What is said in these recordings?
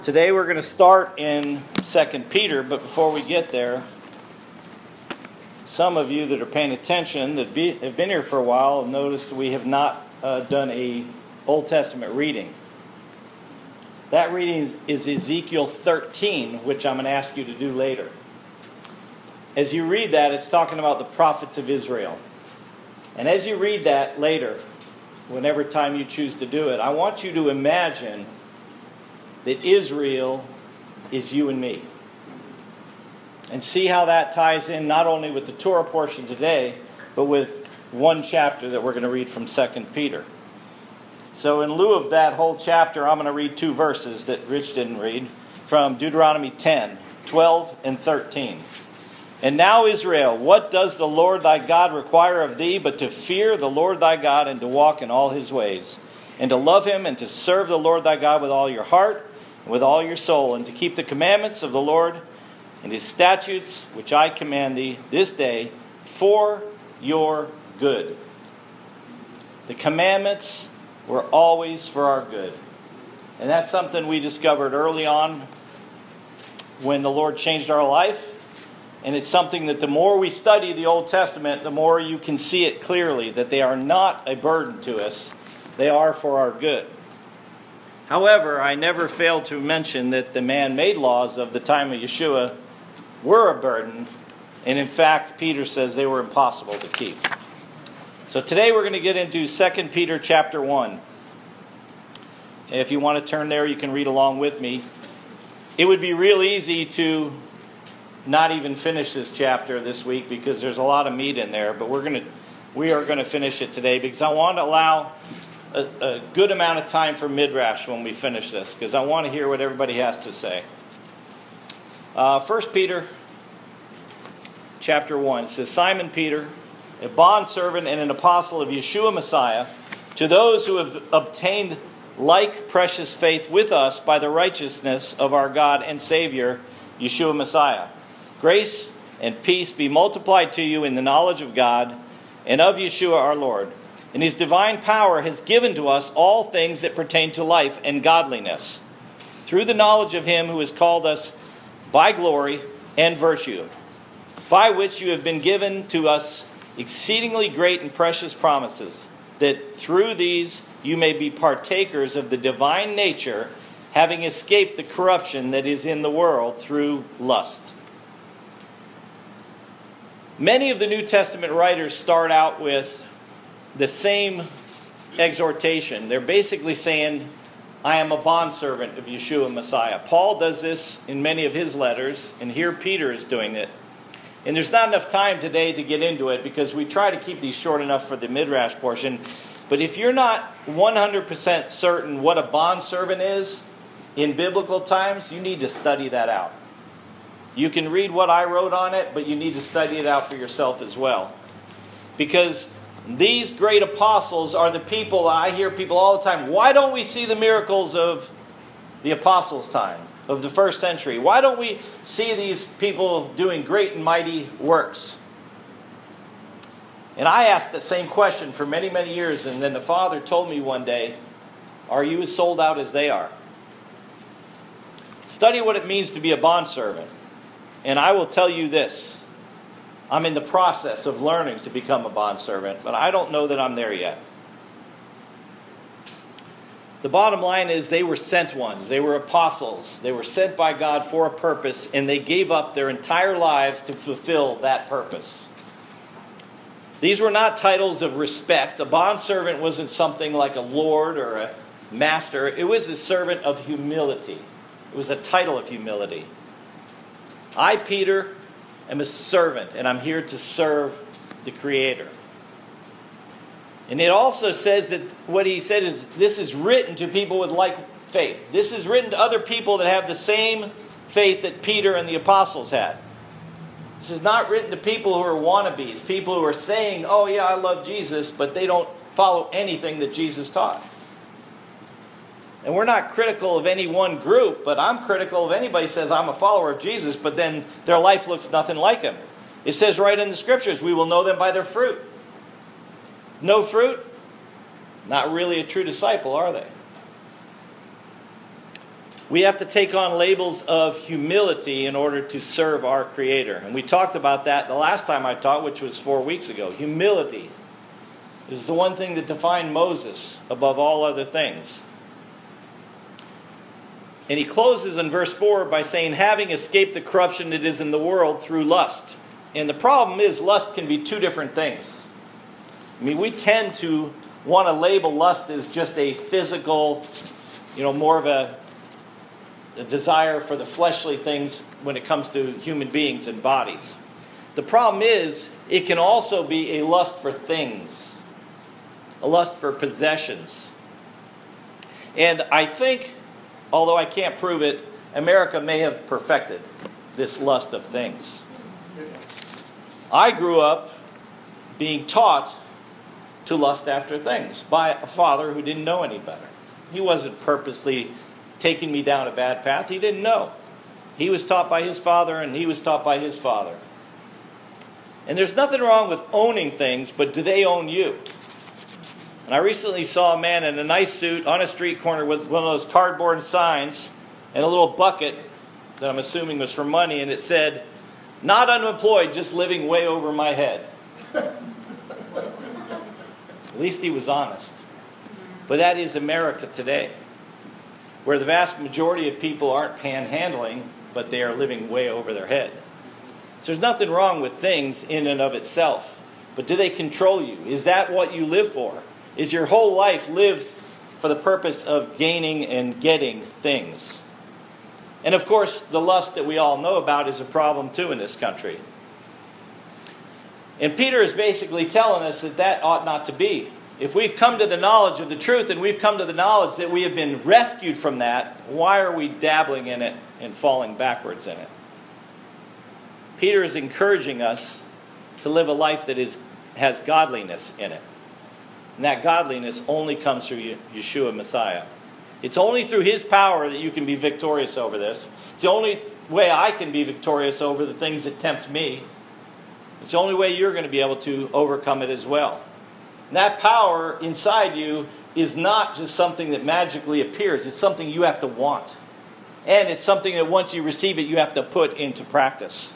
Today we're going to start in 2 Peter, but before we get there, some of you that are paying attention, that have been here for a while, have noticed we have not done a Old Testament reading. That reading is Ezekiel 13, which I'm going to ask you to do later. As you read that, it's talking about the prophets of Israel. And as you read that later, whenever time you choose to do it, I want you to imagine that Israel is you and me. And see how that ties in not only with the Torah portion today, but with one chapter that we're going to read from 2 Peter. So in lieu of that whole chapter, I'm going to read two verses that Rich didn't read from Deuteronomy 10, 12 and 13. And now, Israel, what does the Lord thy God require of thee but to fear the Lord thy God and to walk in all his ways, and to love him and to serve the Lord thy God with all your heart and with all your soul, and to keep the commandments of the Lord and his statutes, which I command thee this day for your good. The commandments were always for our good. And that's something we discovered early on when the Lord changed our life. And it's something that the more we study the Old Testament, the more you can see it clearly, that they are not a burden to us. They are for our good. However, I never failed to mention that the man-made laws of the time of Yeshua were a burden. And in fact, Peter says they were impossible to keep. So today we're going to get into 2 Peter chapter 1. If you want to turn there, you can read along with me. It would be real easy to not even finish this chapter this week because there's a lot of meat in there. But we are going to finish it today because I want to allow a good amount of time for Midrash when we finish this, because I want to hear what everybody has to say. 1 Peter chapter 1 says, Simon Peter, a bondservant and an apostle of Yeshua Messiah, to those who have obtained like precious faith with us by the righteousness of our God and Savior, Yeshua Messiah. Grace and peace be multiplied to you in the knowledge of God and of Yeshua our Lord. And his divine power has given to us all things that pertain to life and godliness, through the knowledge of him who has called us by glory and virtue, by which you have been given to us exceedingly great and precious promises, that through these you may be partakers of the divine nature, having escaped the corruption that is in the world through lust. Many of the New Testament writers start out with the same exhortation. They're basically saying, I am a bondservant of Yeshua Messiah. Paul does this in many of his letters, and here Peter is doing it. And there's not enough time today to get into it because we try to keep these short enough for the Midrash portion. But if you're not 100% certain what a bondservant is in biblical times, you need to study that out. You can read what I wrote on it, but you need to study it out for yourself as well. Because these great apostles are the people, I hear people all the time, why don't we see the miracles of the apostles' time, of the first century? Why don't we see these people doing great and mighty works? And I asked the same question for many, many years, and then the Father told me one day, are you as sold out as they are? Study what it means to be a bondservant. And I will tell you this. I'm in the process of learning to become a bondservant, but I don't know that I'm there yet. The bottom line is they were sent ones. They were apostles. They were sent by God for a purpose, and they gave up their entire lives to fulfill that purpose. These were not titles of respect. A bondservant wasn't something like a lord or a master. It was a servant of humility. It was a title of humility. I, Peter, am a servant, and I'm here to serve the Creator. And it also says that what he said is, this is written to people with like faith. This is written to other people that have the same faith that Peter and the apostles had. This is not written to people who are wannabes, people who are saying, oh yeah, I love Jesus, but they don't follow anything that Jesus taught. And we're not critical of any one group, but I'm critical of anybody who says I'm a follower of Jesus, but then their life looks nothing like him. It says right in the scriptures, we will know them by their fruit. No fruit? Not really a true disciple, are they? We have to take on labels of humility in order to serve our Creator. And we talked about that the last time I taught, which was 4 weeks ago. Humility is the one thing that defined Moses above all other things. And he closes in verse 4 by saying, having escaped the corruption that is in the world through lust. And the problem is, lust can be two different things. I mean, we tend to want to label lust as just a physical, more of a desire for the fleshly things when it comes to human beings and bodies. The problem is, it can also be a lust for things, a lust for possessions. And I think, although I can't prove it, America may have perfected this lust of things. I grew up being taught to lust after things by a father who didn't know any better. He wasn't purposely taking me down a bad path. He didn't know. He was taught by his father, and he was taught by his father. And there's nothing wrong with owning things, but do they own you? And I recently saw a man in a nice suit on a street corner with one of those cardboard signs and a little bucket that I'm assuming was for money, and it said, "Not unemployed, just living way over my head." At least he was honest. But that is America today, where the vast majority of people aren't panhandling, but they are living way over their head. So there's nothing wrong with things in and of itself. But do they control you? Is that what you live for? Is your whole life lived for the purpose of gaining and getting things? And of course, the lust that we all know about is a problem too in this country. And Peter is basically telling us that that ought not to be. If we've come to the knowledge of the truth and we've come to the knowledge that we have been rescued from that, why are we dabbling in it and falling backwards in it? Peter is encouraging us to live a life that has godliness in it. And that godliness only comes through Yeshua Messiah. It's only through His power that you can be victorious over this. It's the only way I can be victorious over the things that tempt me. It's the only way you're going to be able to overcome it as well. And that power inside you is not just something that magically appears. It's something you have to want. And it's something that once you receive it, you have to put into practice.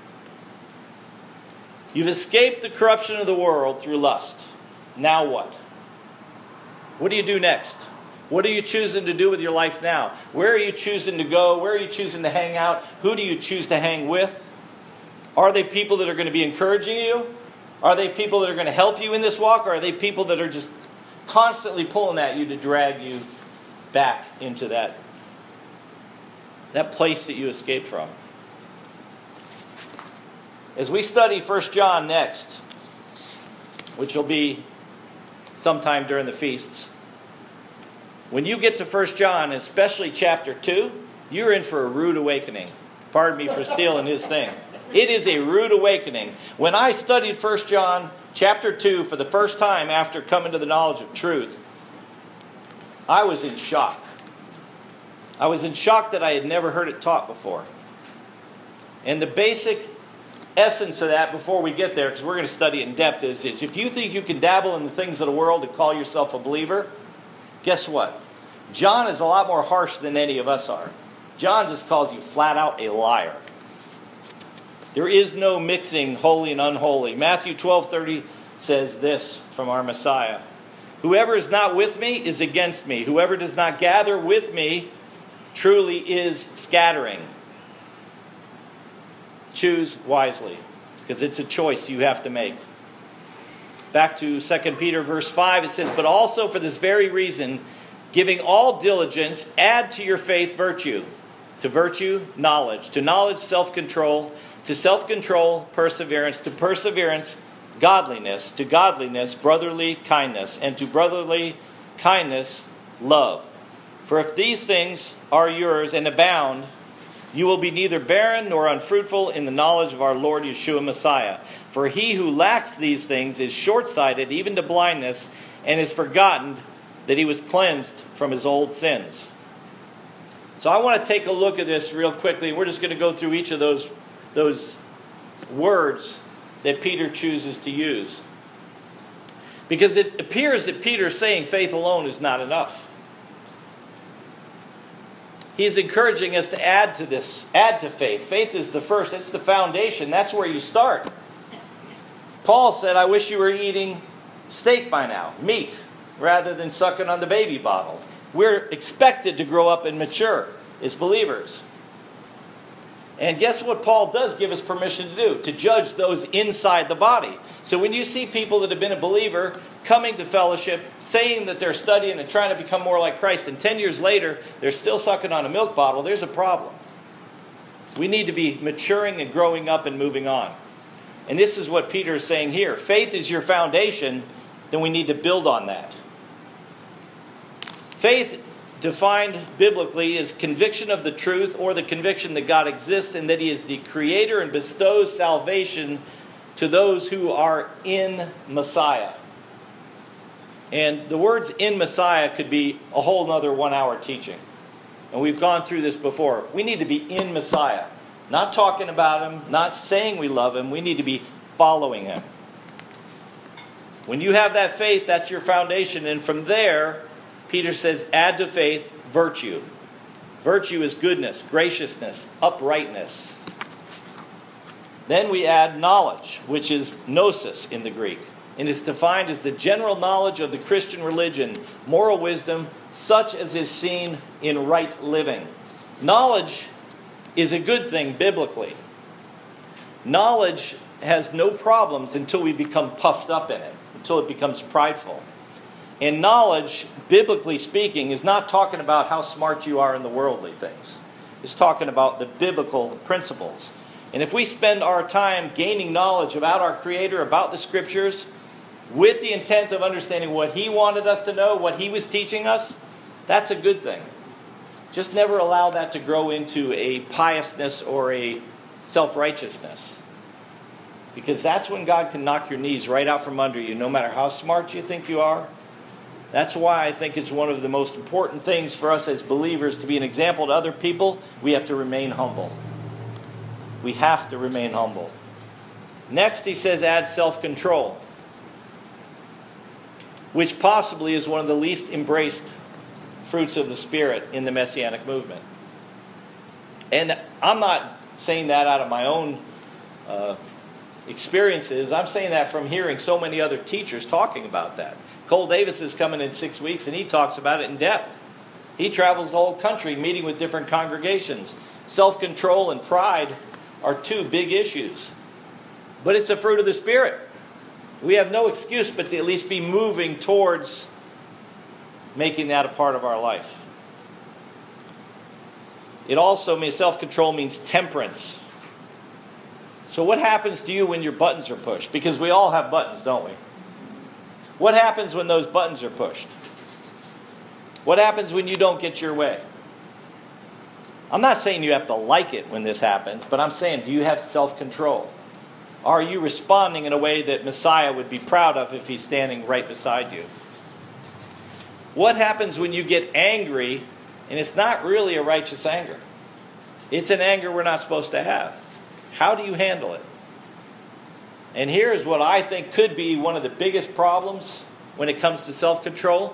You've escaped the corruption of the world through lust. Now what? What do you do next? What are you choosing to do with your life now? Where are you choosing to go? Where are you choosing to hang out? Who do you choose to hang with? Are they people that are going to be encouraging you? Are they people that are going to help you in this walk? Or are they people that are just constantly pulling at you to drag you back into that place that you escaped from? As we study 1 John next, which will be sometime during the feasts, when you get to 1 John, especially chapter 2, you're in for a rude awakening. Pardon me for stealing his thing. It is a rude awakening. When I studied 1 John chapter 2 for the first time after coming to the knowledge of truth, I was in shock. I was in shock that I had never heard it taught before. And the basic essence of that, before we get there, because we're going to study it in depth, is if you think you can dabble in the things of the world and call yourself a believer, guess what? John is a lot more harsh than any of us are. John just calls you flat out a liar. There is no mixing holy and unholy. Matthew 12:30 says this from our Messiah. Whoever is not with me is against me. Whoever does not gather with me truly is scattering. Choose wisely, because it's a choice you have to make. Back to 2 Peter verse 5, it says, but also for this very reason, giving all diligence, add to your faith virtue. To virtue, knowledge. To knowledge, self-control. To self-control, perseverance. To perseverance, godliness. To godliness, brotherly kindness. And to brotherly kindness, love. For if these things are yours and abound, you will be neither barren nor unfruitful in the knowledge of our Lord Yeshua Messiah. For he who lacks these things is short-sighted, even to blindness, and has forgotten that he was cleansed from his old sins. So I want to take a look at this real quickly. We're just going to go through each of those words that Peter chooses to use. Because it appears that Peter is saying faith alone is not enough. he's encouraging us to add to this, add to faith. Faith is the first, it's the foundation. That's where you start. Paul said, I wish you were eating steak by now, meat, rather than sucking on the baby bottle. We're expected to grow up and mature as believers. And guess what Paul does give us permission to do? To judge those inside the body. So when you see people that have been a believer coming to fellowship, saying that they're studying and trying to become more like Christ, and 10 years later they're still sucking on a milk bottle, there's a problem. We need to be maturing and growing up and moving on. And this is what Peter is saying here. Faith is your foundation, then we need to build on that. Faith, defined biblically, is conviction of the truth, or the conviction that God exists and that He is the Creator and bestows salvation to those who are in Messiah. And the words in Messiah could be a whole other 1 hour teaching. And we've gone through this before. We need to be in Messiah. Not talking about Him, not saying we love Him. We need to be following Him. When you have that faith, that's your foundation. And from there, Peter says, add to faith virtue. Virtue is goodness, graciousness, uprightness. Then we add knowledge, which is gnosis in the Greek. And it's defined as the general knowledge of the Christian religion, moral wisdom, such as is seen in right living. Knowledge is a good thing biblically. Knowledge has no problems until we become puffed up in it, until it becomes prideful. And knowledge, biblically speaking, is not talking about how smart you are in the worldly things. It's talking about the biblical principles. And if we spend our time gaining knowledge about our Creator, about the Scriptures, with the intent of understanding what He wanted us to know, what He was teaching us, that's a good thing. Just never allow that to grow into a piousness or a self-righteousness. Because that's when God can knock your knees right out from under you, no matter how smart you think you are. That's why I think it's one of the most important things for us as believers to be an example to other people. We have to remain humble. We have to remain humble. Next, he says, add self-control, which possibly is one of the least embraced fruits of the Spirit in the Messianic movement. And I'm not saying that out of my own experiences. I'm saying that from hearing so many other teachers talking about that. Cole Davis is coming in 6 weeks, and he talks about it in depth. He travels the whole country meeting with different congregations. Self-control and pride are two big issues. But it's a fruit of the Spirit. We have no excuse but to at least be moving towards making that a part of our life. It also means self-control means temperance. So what happens to you when your buttons are pushed? Because we all have buttons, don't we? What happens when those buttons are pushed? What happens when you don't get your way? I'm not saying you have to like it when this happens, but I'm saying, do you have self-control? Are you responding in a way that Messiah would be proud of if He's standing right beside you? What happens when you get angry, and it's not really a righteous anger? It's an anger we're not supposed to have. How do you handle it? And here's what I think could be one of the biggest problems when it comes to self-control.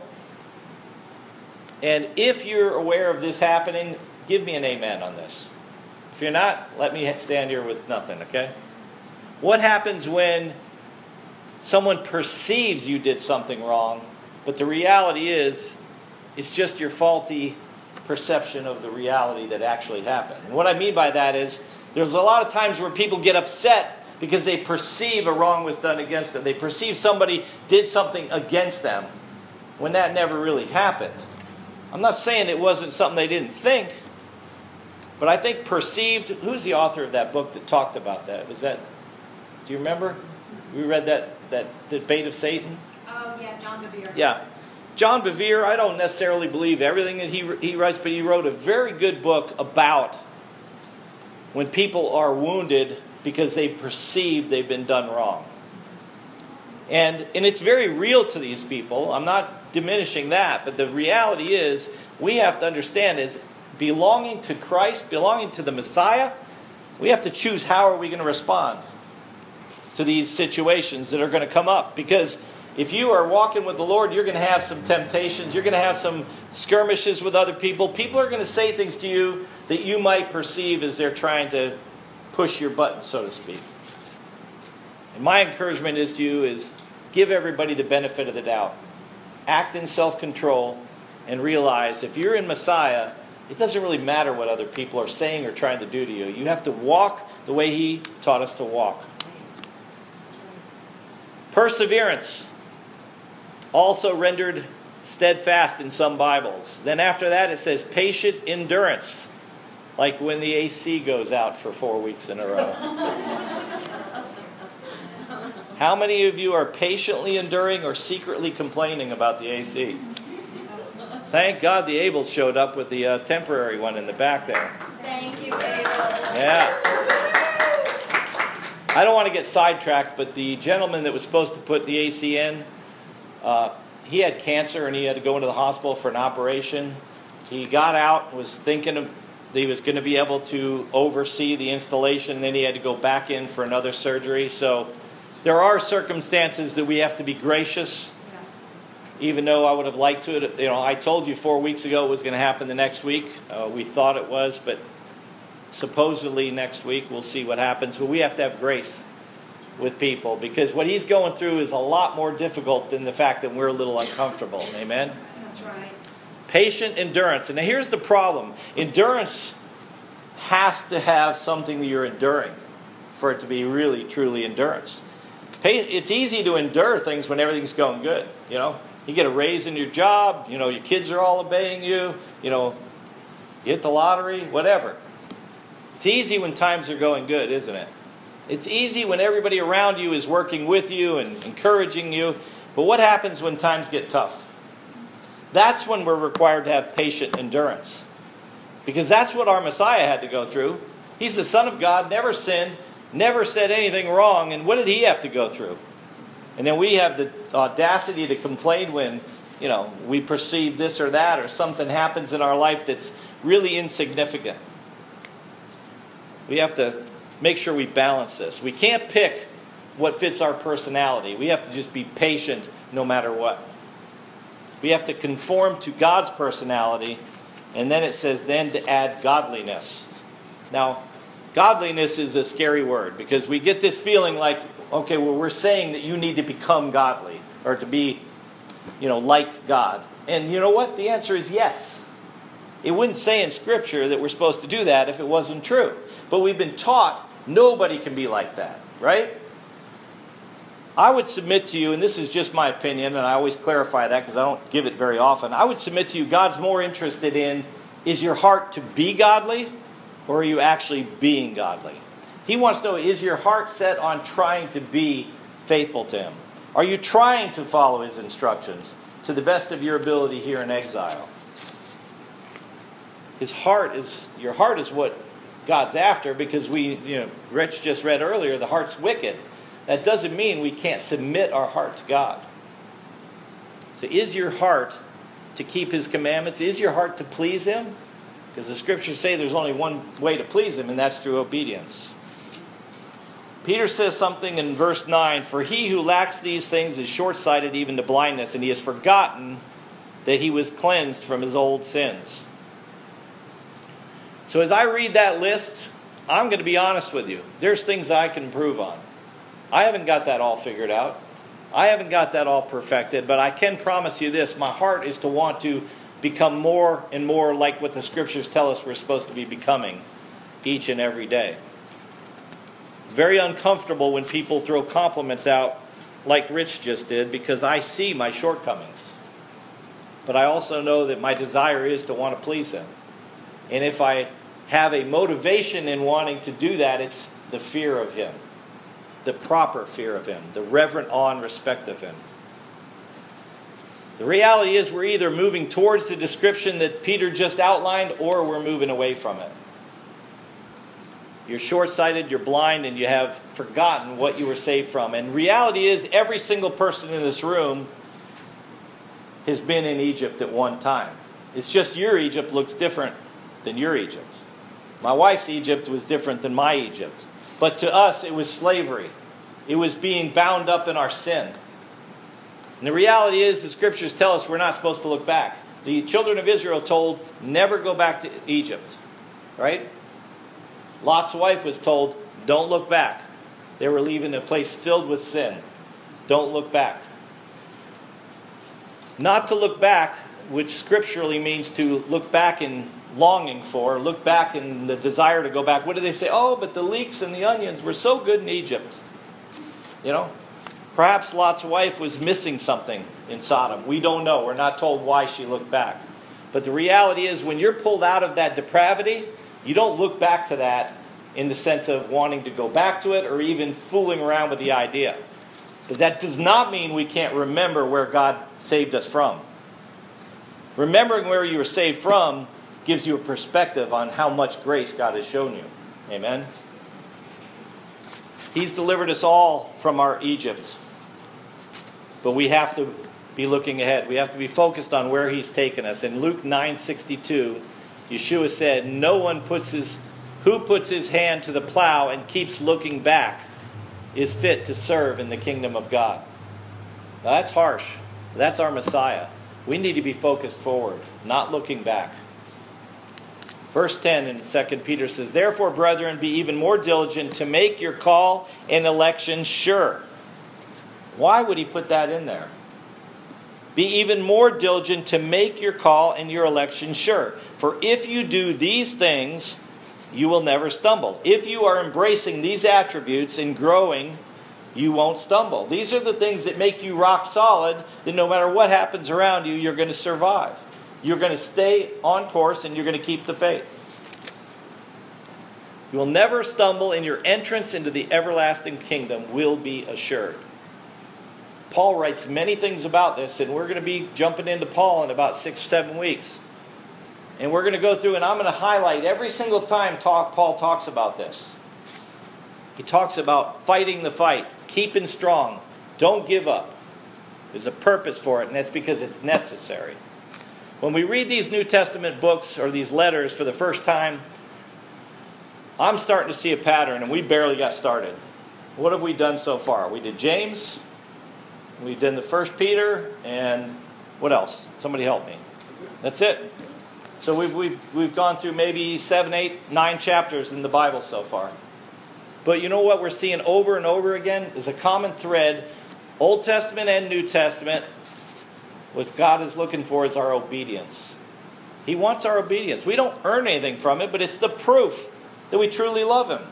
And if you're aware of this happening, give me an amen on this. If you're not, let me stand here with nothing, okay? What happens when someone perceives you did something wrong, but the reality is, it's just your faulty perception of the reality that actually happened? And what I mean by that is, there's a lot of times where people get upset because they perceive a wrong was done against them. They perceive somebody did something against them when that never really happened. I'm not saying it wasn't something they didn't think, but I think perceived. Who's the author of that book that talked about that? Was that? Do you remember? We read that debate of Satan. Oh yeah, John Bevere. Yeah, John Bevere. I don't necessarily believe everything that he writes, but he wrote a very good book about when people are wounded because they perceive they've been done wrong. And it's very real to these people. I'm not diminishing that, but the reality is we have to understand is belonging to Christ, belonging to the Messiah, we have to choose how are we going to respond to these situations that are going to come up. Because If you are walking with the Lord, you're going to have some temptations. You're going to have some skirmishes with other people. People are going to say things to you that you might perceive as they're trying to push your button, so to speak. And my encouragement is to you is give everybody the benefit of the doubt. Act in self-control and realize if you're in Messiah, it doesn't really matter what other people are saying or trying to do to you. You have to walk the way He taught us to walk. Perseverance, also rendered steadfast in some Bibles. Then after that it says patient endurance, like when the AC goes out for 4 weeks in a row. How many of you are patiently enduring or secretly complaining about the AC? Thank God the Abels showed up with the temporary one in the back there. Thank you, Abels. Yeah. I don't want to get sidetracked, but the gentleman that was supposed to put the AC in, he had cancer and he had to go into the hospital for an operation. He got out, was thinking that he was going to be able to oversee the installation, and then he had to go back in for another surgery. So there are circumstances that we have to be gracious. Yes. Even though I would have liked to, I told you 4 weeks ago it was going to happen the next week. We thought it was, but supposedly next week we'll see what happens. But we have to have grace with people because what he's going through is a lot more difficult than the fact that we're a little uncomfortable. Amen? That's right. Patient endurance. And now here's the problem. Endurance has to have something that you're enduring for it to be really, truly endurance. It's easy to endure things when everything's going good. You get a raise in your job. Your kids are all obeying you. You hit the lottery, whatever. It's easy when times are going good, isn't it? It's easy when everybody around you is working with you and encouraging you. But what happens when times get tough? That's when we're required to have patient endurance. Because that's what our Messiah had to go through. He's the Son of God, never sinned, never said anything wrong. And what did He have to go through? And then we have the audacity to complain when, we perceive this or that or something happens in our life that's really insignificant. We have to make sure we balance this. We can't pick what fits our personality. We have to just be patient no matter what. We have to conform to God's personality. And then it says then to add godliness. Now, godliness is a scary word because we get this feeling like, okay, well, we're saying that you need to become godly or to be, like God. And you know what? The answer is yes. It wouldn't say in Scripture that we're supposed to do that if it wasn't true. But we've been taught nobody can be like that, right? I would submit to you, and this is just my opinion, and I always clarify that because I don't give it very often. I would submit to you, God's more interested in, is your heart to be godly, or are you actually being godly? He wants to know, is your heart set on trying to be faithful to Him? Are you trying to follow His instructions to the best of your ability here in exile? Your heart is what God's after because Rich just read earlier, the heart's wicked. That doesn't mean we can't submit our heart to God. So is your heart to keep His commandments? Is your heart to please Him? Because the Scriptures say there's only one way to please Him, and that's through obedience. Peter says something in verse 9, for he who lacks these things is short-sighted even to blindness, and he has forgotten that he was cleansed from his old sins. So as I read that list, I'm going to be honest with you. There's things I can improve on. I haven't got that all figured out. I haven't got that all perfected, but I can promise you this. My heart is to want to become more and more like what the Scriptures tell us we're supposed to be becoming each and every day. It's very uncomfortable when people throw compliments out like Rich just did because I see my shortcomings. But I also know that my desire is to want to please Him. And if I have a motivation in wanting to do that, it's the fear of Him. The proper fear of Him. The reverent awe and respect of Him. The reality is we're either moving towards the description that Peter just outlined or we're moving away from it. You're short-sighted, you're blind, and you have forgotten what you were saved from. And reality is every single person in this room has been in Egypt at one time. It's just your Egypt looks different than your Egypt. My wife's Egypt was different than my Egypt. But to us, it was slavery. It was being bound up in our sin. And the reality is, the scriptures tell us we're not supposed to look back. The children of Israel told, never go back to Egypt. Right? Lot's wife was told, don't look back. They were leaving a place filled with sin. Don't look back. Not to look back, which scripturally means to look back in longing for, look back in the desire to go back. What do they say? Oh, but the leeks and the onions were so good in Egypt. You know? Perhaps Lot's wife was missing something in Sodom. We don't know. We're not told why she looked back. But the reality is, when you're pulled out of that depravity, you don't look back to that in the sense of wanting to go back to it or even fooling around with the idea. But that does not mean we can't remember where God saved us from. Remembering where you were saved from gives you a perspective on how much grace God has shown you. Amen? He's delivered us all from our Egypt. But we have to be looking ahead. We have to be focused on where He's taken us. In Luke 9:62, Yeshua said, no one who puts his hand to the plow and keeps looking back is fit to serve in the kingdom of God. Now, that's harsh. That's our Messiah. We need to be focused forward, not looking back. Verse 10 in 2 Peter says, therefore, brethren, be even more diligent to make your call and election sure. Why would he put that in there? Be even more diligent to make your call and your election sure. For if you do these things, you will never stumble. If you are embracing these attributes and growing, you won't stumble. These are the things that make you rock solid, that no matter what happens around you, you're going to survive. You're going to stay on course and you're going to keep the faith. You will never stumble, and your entrance into the everlasting kingdom will be assured. Paul writes many things about this, and we're going to be jumping into Paul in about 6-7 weeks. And we're going to go through, and I'm going to highlight every single time Paul talks about this. He talks about fighting the fight, keeping strong, don't give up. There's a purpose for it, and that's because it's necessary. When we read these New Testament books or these letters for the first time, I'm starting to see a pattern, and we barely got started. What have we done so far? We did James, we did the 1 Peter, and what else? Somebody help me. That's it. So we've gone through maybe 7, 8, 9 chapters in the Bible so far. But you know what we're seeing over and over again is a common thread, Old Testament and New Testament. What God is looking for is our obedience. He wants our obedience. We don't earn anything from it, but it's the proof that we truly love Him.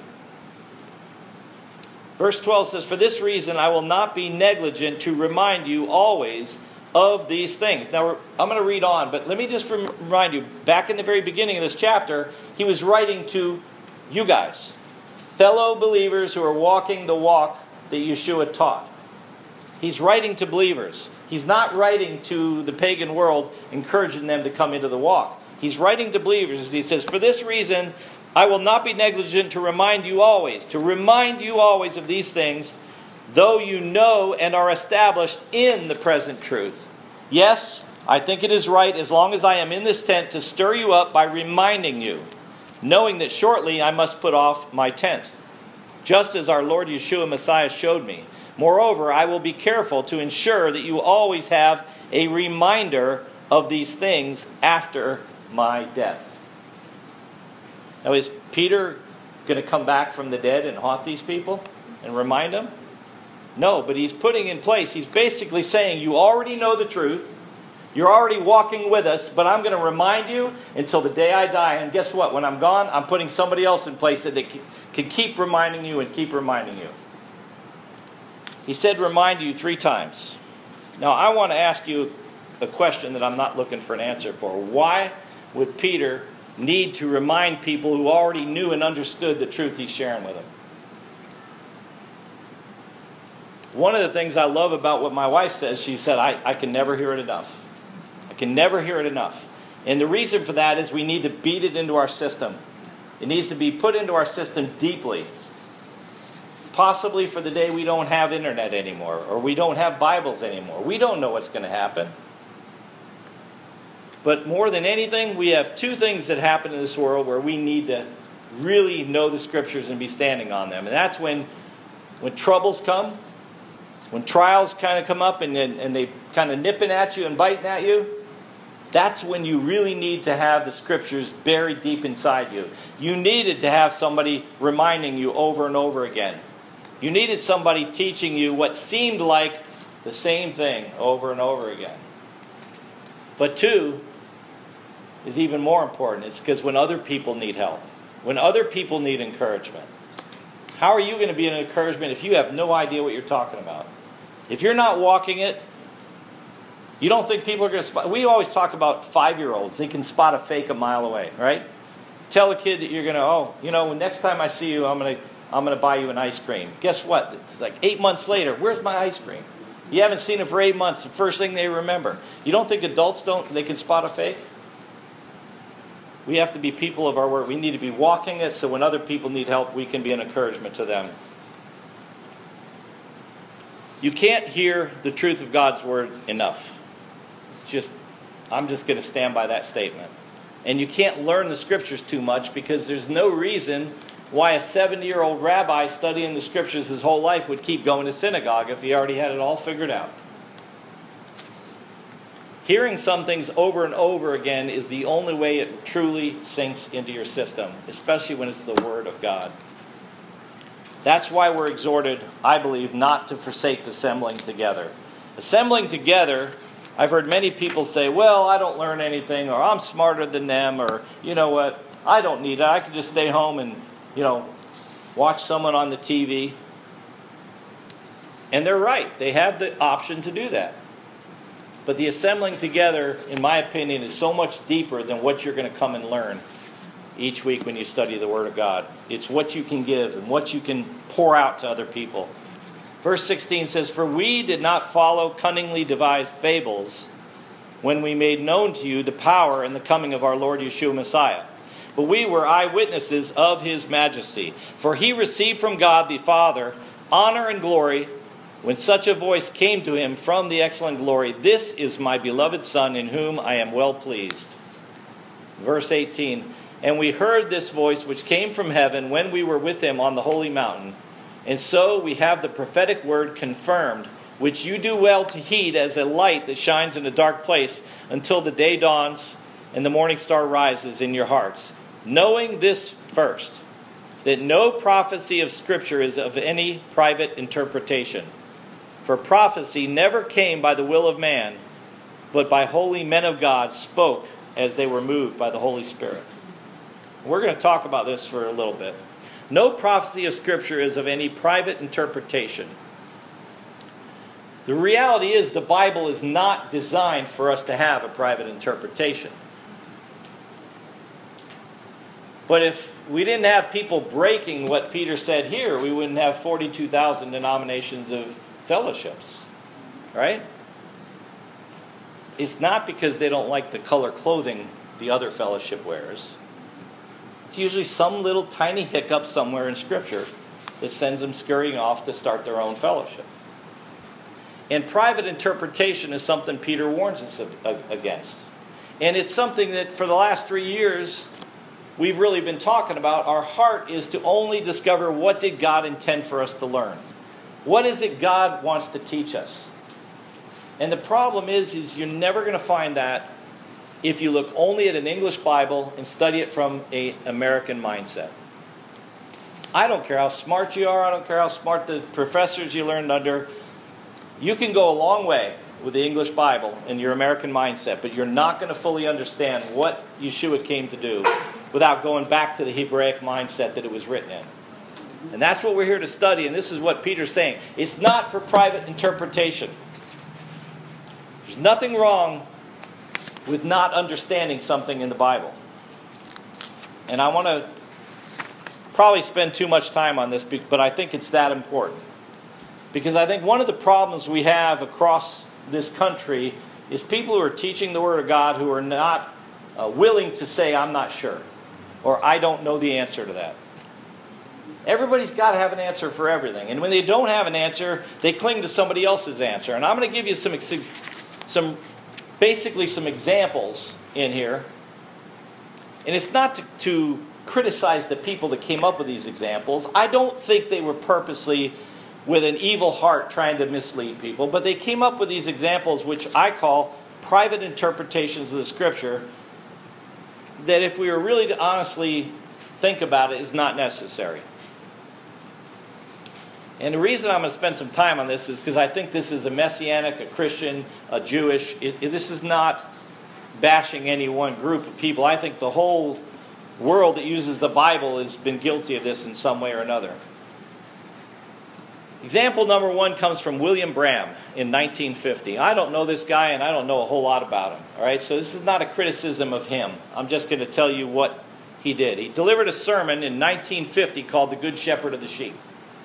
Verse 12 says, for this reason I will not be negligent to remind you always of these things. Now, I'm going to read on, but let me just remind you, back in the very beginning of this chapter, he was writing to you guys, fellow believers who are walking the walk that Yeshua taught. He's writing to believers. He's not writing to the pagan world, encouraging them to come into the walk. He's writing to believers. He says, for this reason, I will not be negligent to remind you always of these things, though you know and are established in the present truth. Yes, I think it is right, as long as I am in this tent, to stir you up by reminding you, knowing that shortly I must put off my tent, just as our Lord Yeshua Messiah showed me. Moreover, I will be careful to ensure that you always have a reminder of these things after my death. Now, is Peter going to come back from the dead and haunt these people and remind them? No, but he's putting in place, he's basically saying, you already know the truth, you're already walking with us, but I'm going to remind you until the day I die. And guess what? When I'm gone, I'm putting somebody else in place that can keep reminding you and keep reminding you. He said remind you 3 times. Now, I want to ask you a question that I'm not looking for an answer for. Why would Peter need to remind people who already knew and understood the truth he's sharing with them? One of the things I love about what my wife says, she said, I can never hear it enough. I can never hear it enough. And the reason for that is we need to beat it into our system. It needs to be put into our system deeply. Possibly for the day we don't have internet anymore, or we don't have Bibles anymore. We don't know what's going to happen. But more than anything, we have 2 things that happen in this world where we need to really know the Scriptures and be standing on them. And that's when troubles come, when trials kind of come up and they kind of nipping at you and biting at you, that's when you really need to have the Scriptures buried deep inside you. You needed to have somebody reminding you over and over again. You needed somebody teaching you what seemed like the same thing over and over again. But two is even more important. It's because when other people need help, when other people need encouragement, how are you going to be an encouragement if you have no idea what you're talking about? If you're not walking it, you don't think people are going to spot. We always talk about 5-year-olds. They can spot a fake a mile away, right? Tell a kid that you're going to, next time I see you, I'm going to buy you an ice cream. Guess what? It's like 8 months later. Where's my ice cream? You haven't seen it for 8 months. The first thing they remember. You don't think adults they can spot a fake? We have to be people of our word. We need to be walking it so when other people need help, we can be an encouragement to them. You can't hear the truth of God's word enough. I'm just going to stand by that statement. And you can't learn the Scriptures too much because there's no reason why a 70-year-old rabbi studying the Scriptures his whole life would keep going to synagogue if he already had it all figured out. Hearing some things over and over again is the only way it truly sinks into your system, especially when it's the Word of God. That's why we're exhorted, I believe, not to forsake assembling together. Assembling together, I've heard many people say, well, I don't learn anything, or I'm smarter than them, or you know what, I don't need it. I can just stay home and, watch someone on the TV. And they're right. They have the option to do that. But the assembling together, in my opinion, is so much deeper than what you're going to come and learn each week when you study the Word of God. It's what you can give and what you can pour out to other people. Verse 16 says, "For we did not follow cunningly devised fables when we made known to you the power and the coming of our Lord Yeshua Messiah. But we were eyewitnesses of His majesty. For He received from God the Father honor and glory when such a voice came to Him from the excellent glory, 'This is my beloved Son, in whom I am well pleased.'" Verse 18, "And we heard this voice which came from heaven when we were with Him on the holy mountain. And so we have the prophetic word confirmed, which you do well to heed as a light that shines in a dark place until the day dawns and the morning star rises in your hearts. Knowing this first, that no prophecy of Scripture is of any private interpretation. For prophecy never came by the will of man, but by holy men of God spoke as they were moved by the Holy Spirit." We're going to talk about this for a little bit. No prophecy of Scripture is of any private interpretation. The reality is the Bible is not designed for us to have a private interpretation. But if we didn't have people breaking what Peter said here, we wouldn't have 42,000 denominations of fellowships. Right? It's not because they don't like the color clothing the other fellowship wears. It's usually some little tiny hiccup somewhere in Scripture that sends them scurrying off to start their own fellowship. And private interpretation is something Peter warns us against. And it's something that for the last 3 years we've really been talking about. Our heart is to only discover what did God intend for us to learn. What is it God wants to teach us? And the problem is you're never going to find that if you look only at an English Bible and study it from an American mindset. I don't care how smart you are. I don't care how smart the professors you learned under. You can go a long way with the English Bible and your American mindset, but you're not going to fully understand what Yeshua came to do without going back to the Hebraic mindset that it was written in. And that's what we're here to study, and this is what Peter's saying. It's not for private interpretation. There's nothing wrong with not understanding something in the Bible. And I want to probably spend too much time on this, but I think it's that important. Because I think one of the problems we have across this country is people who are teaching the Word of God who are not willing to say, "I'm not sure," or "I don't know the answer to that." Everybody's got to have an answer for everything. And when they don't have an answer, they cling to somebody else's answer. And I'm going to give you some examples in here. And it's not to criticize the people that came up with these examples. I don't think they were purposely with an evil heart trying to mislead people. But they came up with these examples, which I call private interpretations of the Scripture, that if we were really to honestly think about it, is not necessary. And the reason I'm going to spend some time on this is because I think this is a Messianic, a Christian, a Jewish. This is not bashing any one group of people. I think the whole world that uses the Bible has been guilty of this in some way or another. Example number one comes from William Branham in 1950. I don't know this guy and I don't know a whole lot about him. All right, so this is not a criticism of him. I'm just going to tell you what he did. He delivered a sermon in 1950 called The Good Shepherd of the Sheep.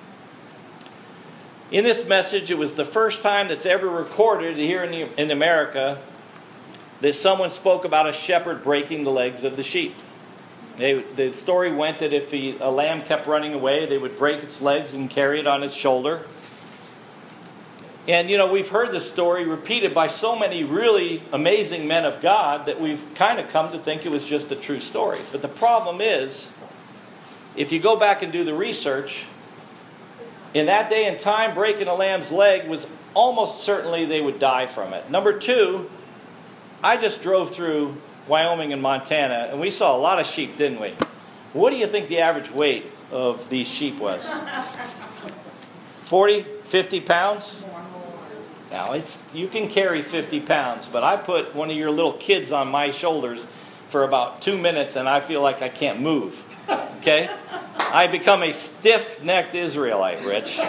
In this message, it was the first time that's ever recorded here in America that someone spoke about a shepherd breaking the legs of the sheep. The story went that if a lamb kept running away, they would break its legs and carry it on its shoulder. And, we've heard this story repeated by so many really amazing men of God that we've kind of come to think it was just a true story. But the problem is, if you go back and do the research, in that day and time, breaking a lamb's leg was almost certainly they would die from it. Number two, I just drove through Wyoming and Montana, and we saw a lot of sheep, didn't we? What do you think the average weight of these sheep was? 40, 50 pounds? Now, you can carry 50 pounds, but I put one of your little kids on my shoulders for about 2 minutes, and I feel like I can't move. Okay? I become a stiff-necked Israelite, Rich.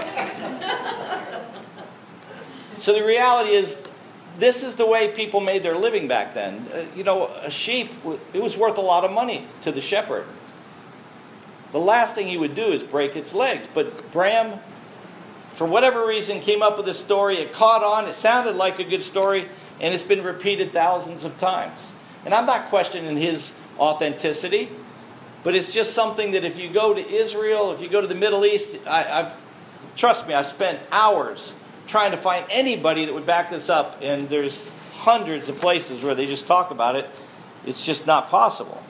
So the reality is, this is the way people made their living back then. A sheep, it was worth a lot of money to the shepherd. The last thing he would do is break its legs. But Branham, for whatever reason, came up with a story. It caught on. It sounded like a good story. And it's been repeated thousands of times. And I'm not questioning his authenticity. But it's just something that if you go to Israel, if you go to the Middle East, trust me, I spent hours trying to find anybody that would back this up, and there's hundreds of places where they just talk about it. It's just not possible.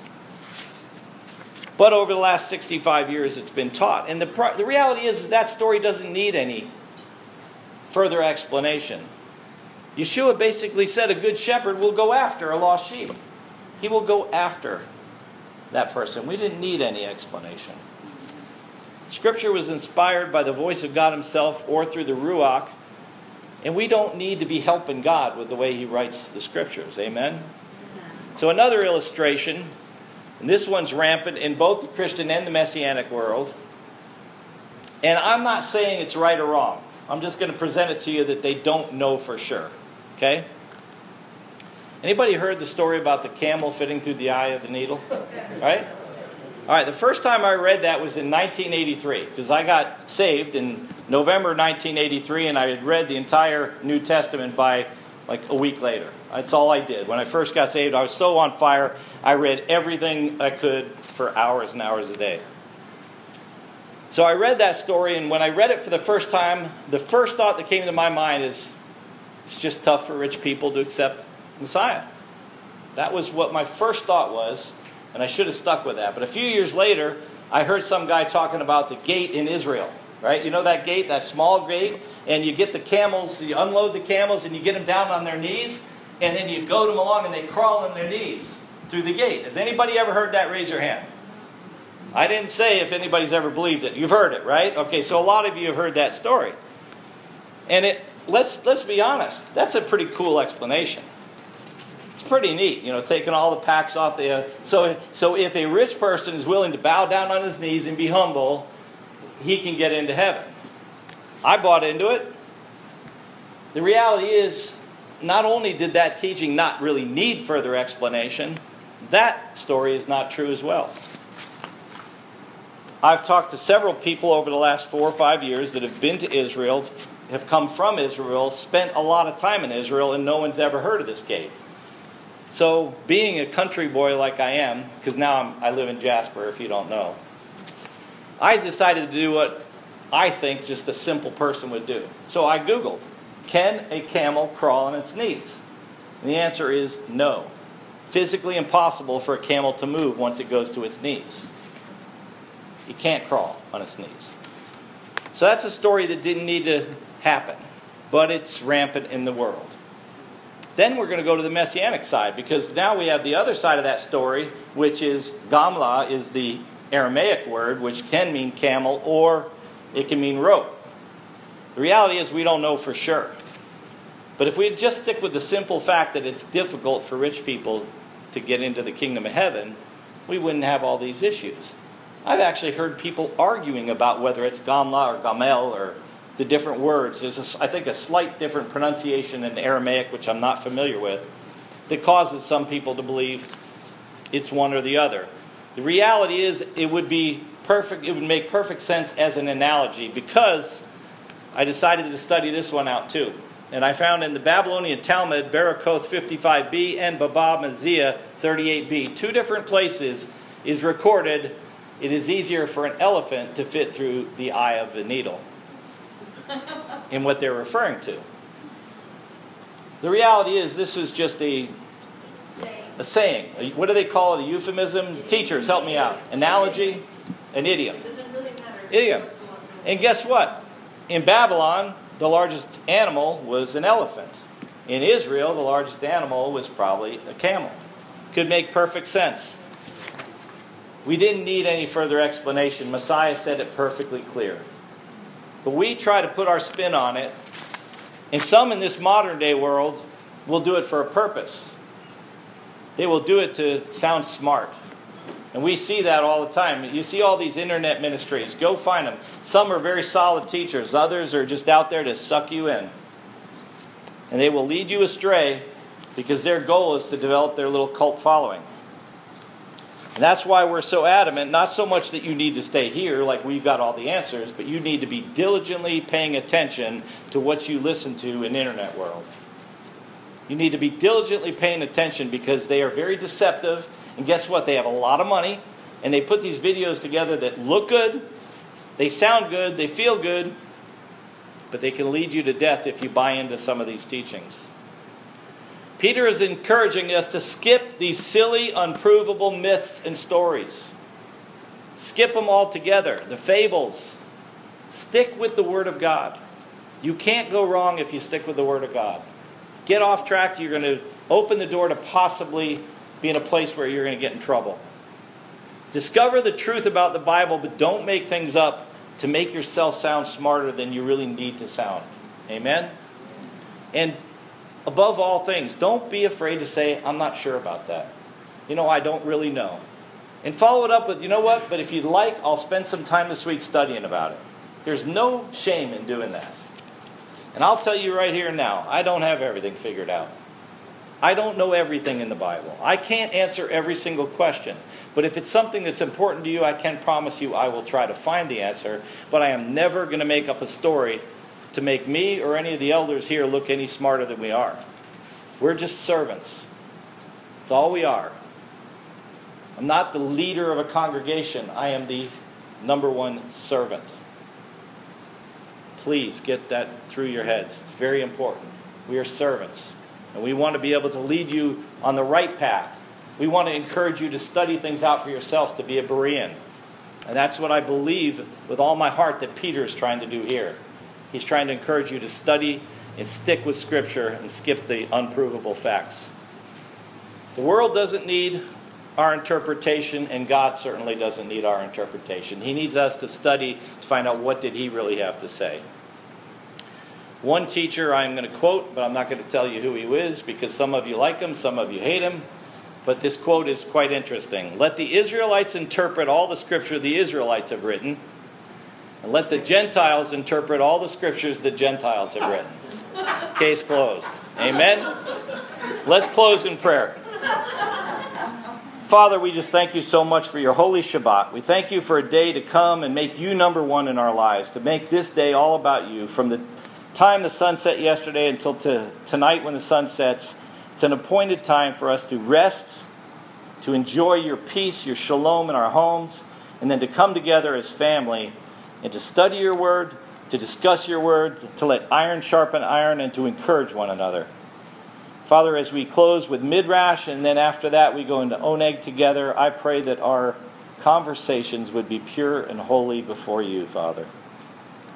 But over the last 65 years, it's been taught. And the reality is that story doesn't need any further explanation. Yeshua basically said a good shepherd will go after a lost sheep. He will go after that person. We didn't need any explanation. Scripture was inspired by the voice of God himself or through the Ruach. And we don't need to be helping God with the way he writes the Scriptures. Amen? So another illustration, and this one's rampant in both the Christian and the Messianic world. And I'm not saying it's right or wrong. I'm just going to present it to you that they don't know for sure. Okay? Anybody heard the story about the camel fitting through the eye of the needle? Right? All right, the first time I read that was in 1983, because I got saved in November 1983, and I had read the entire New Testament by like a week later. That's all I did. When I first got saved, I was so on fire, I read everything I could for hours and hours a day. So I read that story, and when I read it for the first time, the first thought that came to my mind is, it's just tough for rich people to accept Messiah. That was what my first thought was. And I should have stuck with that. But a few years later, I heard some guy talking about the gate in Israel. Right? You know that gate, that small gate? And you get the camels, you unload the camels, and you get them down on their knees. And then you goad them along, and they crawl on their knees through the gate. Has anybody ever heard that? Raise your hand. I didn't say if anybody's ever believed it. You've heard it, right? Okay, so a lot of you have heard that story. And let's be honest. That's a pretty cool explanation. Pretty neat, taking all the packs off the. So if a rich person is willing to bow down on his knees and be humble, he can get into heaven. I bought into it. The reality is, not only did that teaching not really need further explanation, that story is not true as well. I've talked to several people over the last 4 or 5 years that have been to Israel, have come from Israel, spent a lot of time in Israel, and no one's ever heard of this gate. So, being a country boy like I am, because now I live in Jasper, if you don't know, I decided to do what I think just a simple person would do. So I Googled, can a camel crawl on its knees? And the answer is no. Physically impossible for a camel to move once it goes to its knees. It can't crawl on its knees. So that's a story that didn't need to happen, but it's rampant in the world. Then we're going to go to the Messianic side, because now we have the other side of that story, which is Gamla is the Aramaic word, which can mean camel or it can mean rope. The reality is we don't know for sure. But if we just stick with the simple fact that it's difficult for rich people to get into the kingdom of heaven, we wouldn't have all these issues. I've actually heard people arguing about whether it's Gamla or Gamel or the different words. There's, I think, a slight different pronunciation in Aramaic, which I'm not familiar with, that causes some people to believe it's one or the other. The reality is it would be perfect. It would make perfect sense as an analogy, because I decided to study this one out too. And I found in the Babylonian Talmud, Barakoth 55b and Baba Meziah 38b, two different places is recorded, it is easier for an elephant to fit through the eye of a needle, in what they're referring to. The reality is this is just a saying. What do they call it? A euphemism? Teachers, help me out. Analogy? An idiom. It doesn't really matter. Idiom. What's going through. And guess what? In Babylon, the largest animal was an elephant. In Israel, the largest animal was probably a camel. Could make perfect sense. We didn't need any further explanation. Messiah said it perfectly clear. But we try to put our spin on it. And some in this modern day world will do it for a purpose. They will do it to sound smart. And we see that all the time. You see all these internet ministries. Go find them. Some are very solid teachers. Others are just out there to suck you in. And they will lead you astray because their goal is to develop their little cult following. And that's why we're so adamant, not so much that you need to stay here like we've got all the answers, but you need to be diligently paying attention to what you listen to in the internet world. You need to be diligently paying attention, because they are very deceptive. And guess what? They have a lot of money, and they put these videos together that look good, they sound good, they feel good, but they can lead you to death if you buy into some of these teachings. Peter is encouraging us to skip these silly, unprovable myths and stories. Skip them altogether. The fables. Stick with the Word of God. You can't go wrong if you stick with the Word of God. Get off track, you're going to open the door to possibly be in a place where you're going to get in trouble. Discover the truth about the Bible, but don't make things up to make yourself sound smarter than you really need to sound. Amen? And above all things, don't be afraid to say, I'm not sure about that. I don't really know. And follow it up with, you know what? But if you'd like, I'll spend some time this week studying about it. There's no shame in doing that. And I'll tell you right here and now, I don't have everything figured out. I don't know everything in the Bible. I can't answer every single question. But if it's something that's important to you, I can promise you I will try to find the answer. But I am never going to make up a story to make me or any of the elders here look any smarter than we are. We're just servants. That's all we are. I'm not the leader of a congregation. I am the number one servant. Please get that through your heads. It's very important. We are servants. And we want to be able to lead you on the right path. We want to encourage you to study things out for yourself, to be a Berean. And that's what I believe with all my heart that Peter is trying to do here. He's trying to encourage you to study and stick with Scripture and skip the unprovable facts. The world doesn't need our interpretation, and God certainly doesn't need our interpretation. He needs us to study to find out what did He really have to say. One teacher I'm going to quote, but I'm not going to tell you who he is, because some of you like him, some of you hate him. But this quote is quite interesting. Let the Israelites interpret all the Scripture the Israelites have written, and let the Gentiles interpret all the Scriptures the Gentiles have written. Case closed. Amen? Let's close in prayer. Father, we just thank you so much for your holy Shabbat. We thank you for a day to come and make you number one in our lives, to make this day all about you. From the time the sun set yesterday until tonight when the sun sets, it's an appointed time for us to rest, to enjoy your peace, your shalom in our homes, and then to come together as family and to study your word, to discuss your word, to let iron sharpen iron, and to encourage one another. Father, as we close with Midrash, and then after that we go into Oneg together, I pray that our conversations would be pure and holy before you, Father.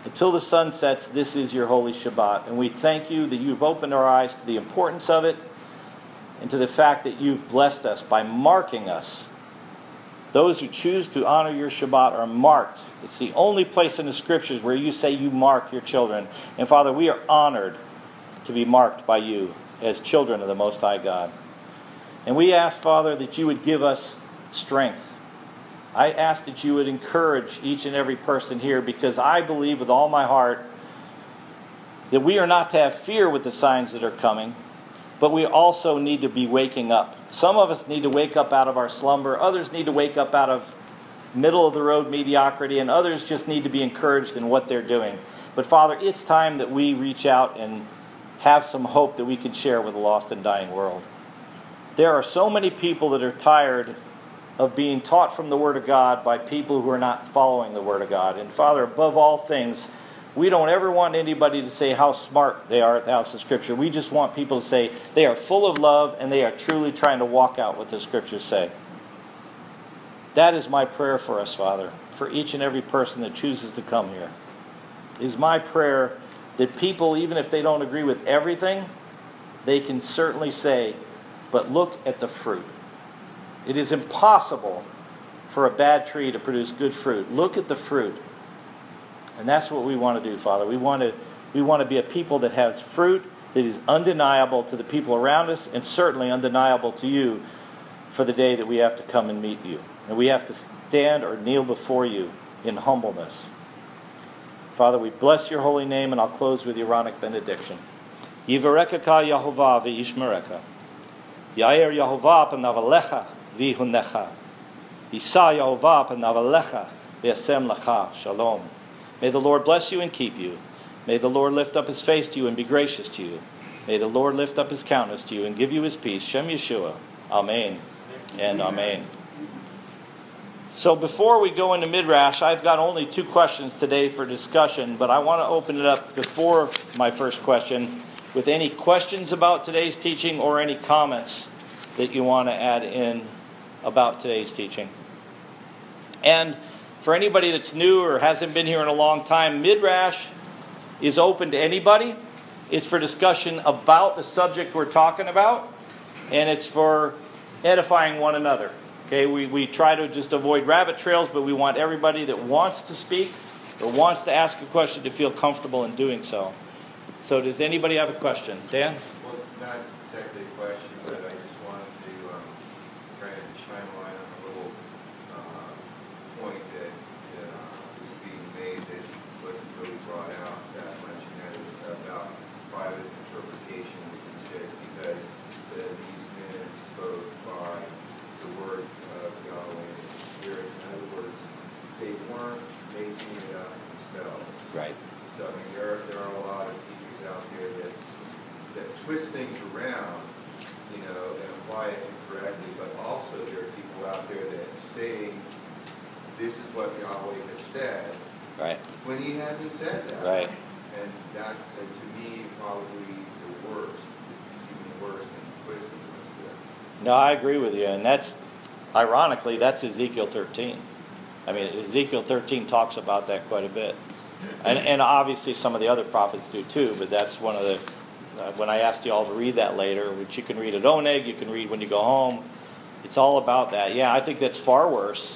Until the sun sets, this is your holy Shabbat. And we thank you that you've opened our eyes to the importance of it and to the fact that you've blessed us by marking us. Those who choose to honor your Shabbat are marked. It's the only place in the Scriptures where you say you mark your children. And Father, we are honored to be marked by you as children of the Most High God. And we ask, Father, that you would give us strength. I ask that you would encourage each and every person here, because I believe with all my heart that we are not to have fear with the signs that are coming, but we also need to be waking up. Some of us need to wake up out of our slumber. Others need to wake up out of middle-of-the-road mediocrity, and others just need to be encouraged in what they're doing. But Father, it's time that we reach out and have some hope that we can share with a lost and dying world. There are so many people that are tired of being taught from the Word of God by people who are not following the Word of God. And Father, above all things, we don't ever want anybody to say how smart they are at the house of Scripture. We just want people to say they are full of love and they are truly trying to walk out what the Scriptures say. That is my prayer for us, Father, for each and every person that chooses to come here. It is my prayer that people, even if they don't agree with everything, they can certainly say, but look at the fruit. It is impossible for a bad tree to produce good fruit. Look at the fruit. And that's what we want to do, Father. We want to be a people that has fruit that is undeniable to the people around us, and certainly undeniable to you for the day that we have to come and meet you. And we have to stand or kneel before you in humbleness. Father, we bless your holy name, and I'll close with the Aaronic benediction. Yivarekah Yehovah v'yishmerecha. Yair Yehovah p'navalecha v'yihunecha. Yisa Yehovah p'navalecha v'yasem lecha. Shalom. May the Lord bless you and keep you. May the Lord lift up his face to you and be gracious to you. May the Lord lift up his countenance to you and give you his peace. Shem Yeshua. Amen and amen. So before we go into Midrash, I've got only 2 questions today for discussion, but I want to open it up before my first question with any questions about today's teaching or any comments that you want to add in about today's teaching. And for anybody that's new or hasn't been here in a long time, Midrash is open to anybody. It's for discussion about the subject we're talking about, and it's for edifying one another. Okay, we try to just avoid rabbit trails, but we want everybody that wants to speak or wants to ask a question to feel comfortable in doing so. So does anybody have a question? Dan? Well, not exactly a question, but I just wanted to kind of shine a light on a little point that was being made that wasn't really brought out that much, and that is about private interpretation of these says, because these men spoke by the word of Yahweh and the Spirit. In other words, they weren't making it up themselves. Right. So I mean, there are a lot of teachers out there that twist things around, and apply it incorrectly. But also there are people out there that say this is what Yahweh has said, Right. when He hasn't said that. Right. And that's to me probably the worst. It's even worse than twisting what's there. No, I agree with you, and that's, ironically, that's Ezekiel 13. I mean, Ezekiel 13 talks about that quite a bit. And obviously some of the other prophets do too, but that's one of the, when I asked you all to read that later, which you can read at Oneg, you can read when you go home, it's all about that. Yeah, I think that's far worse.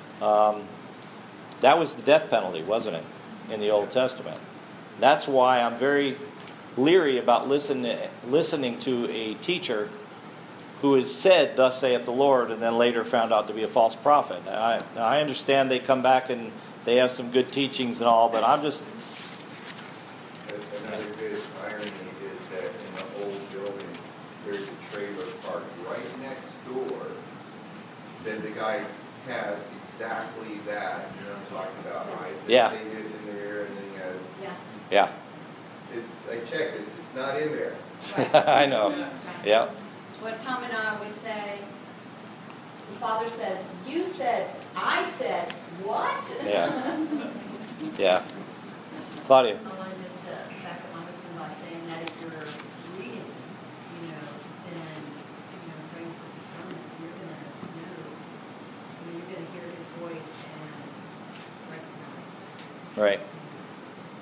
That was the death penalty, wasn't it, in the Old Testament? That's why I'm very leery about listening to a teacher who has said, "Thus saith the Lord," and then later found out to be a false prophet. I understand they come back and they have some good teachings and all, but I'm just... Another bit of irony is that in the old building, there's a trailer parked right next door that the guy has exactly that, I'm talking about, right? Yeah. Say this in there, and then he has... Yeah. I checked this, it's not in there. Right. I know. Right. Yeah. What Tom and I always say, the Father says, "You said, I said, what?" Yeah. Yeah. Claudia. I want to just back up my husband by saying that if you're reading, then, praying for discernment, you're going to know, you're going to hear his voice and recognize. Right.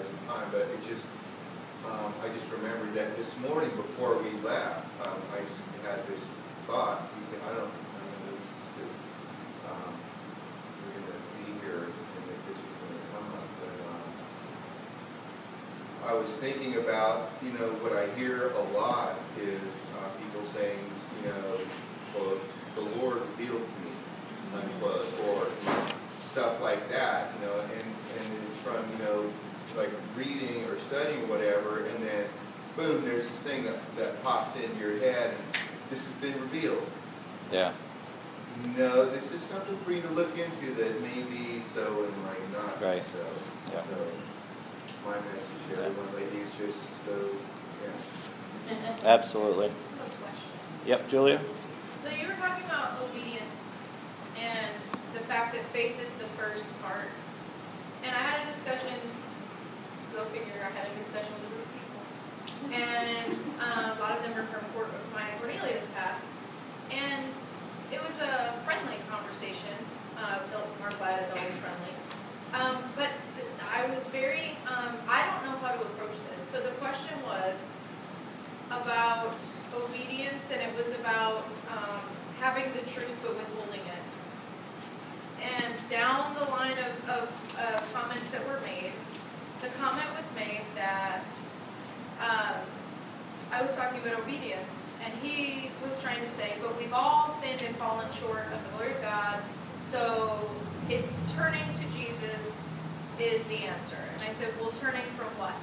exercise and time, but it just, I just remembered that this morning before we left, I just had this thought. I don't know, just because we're going to be here and that this was going to come up, but I was thinking about, what I hear a lot is people saying, well, the Lord revealed to me, unquote, or stuff like that, and it's from, like reading or studying or whatever, and then, boom, there's this thing that pops into your head, and this has been revealed. Yeah. No, this is something for you to look into that may be so and might not Right. be so. Yeah. So, my message to everyone lately is just, yeah. Absolutely. I have a question. Yep, Julia? So you were talking about obedience and the fact that faith is the first part. And I had a discussion, go figure, I had a discussion with a group of people. And a lot of them are from mine and Cornelia's past. And it was a friendly conversation. Mark Ladd is always friendly. But I was very, I don't know how to approach this. So the question was about obedience, and it was about having the truth but withholding it. And down the line of comments that were made, the comment was made that I was talking about obedience, and he was trying to say, but we've all sinned and fallen short of the glory of God, so it's turning to Jesus is the answer. And I said, well, turning from what?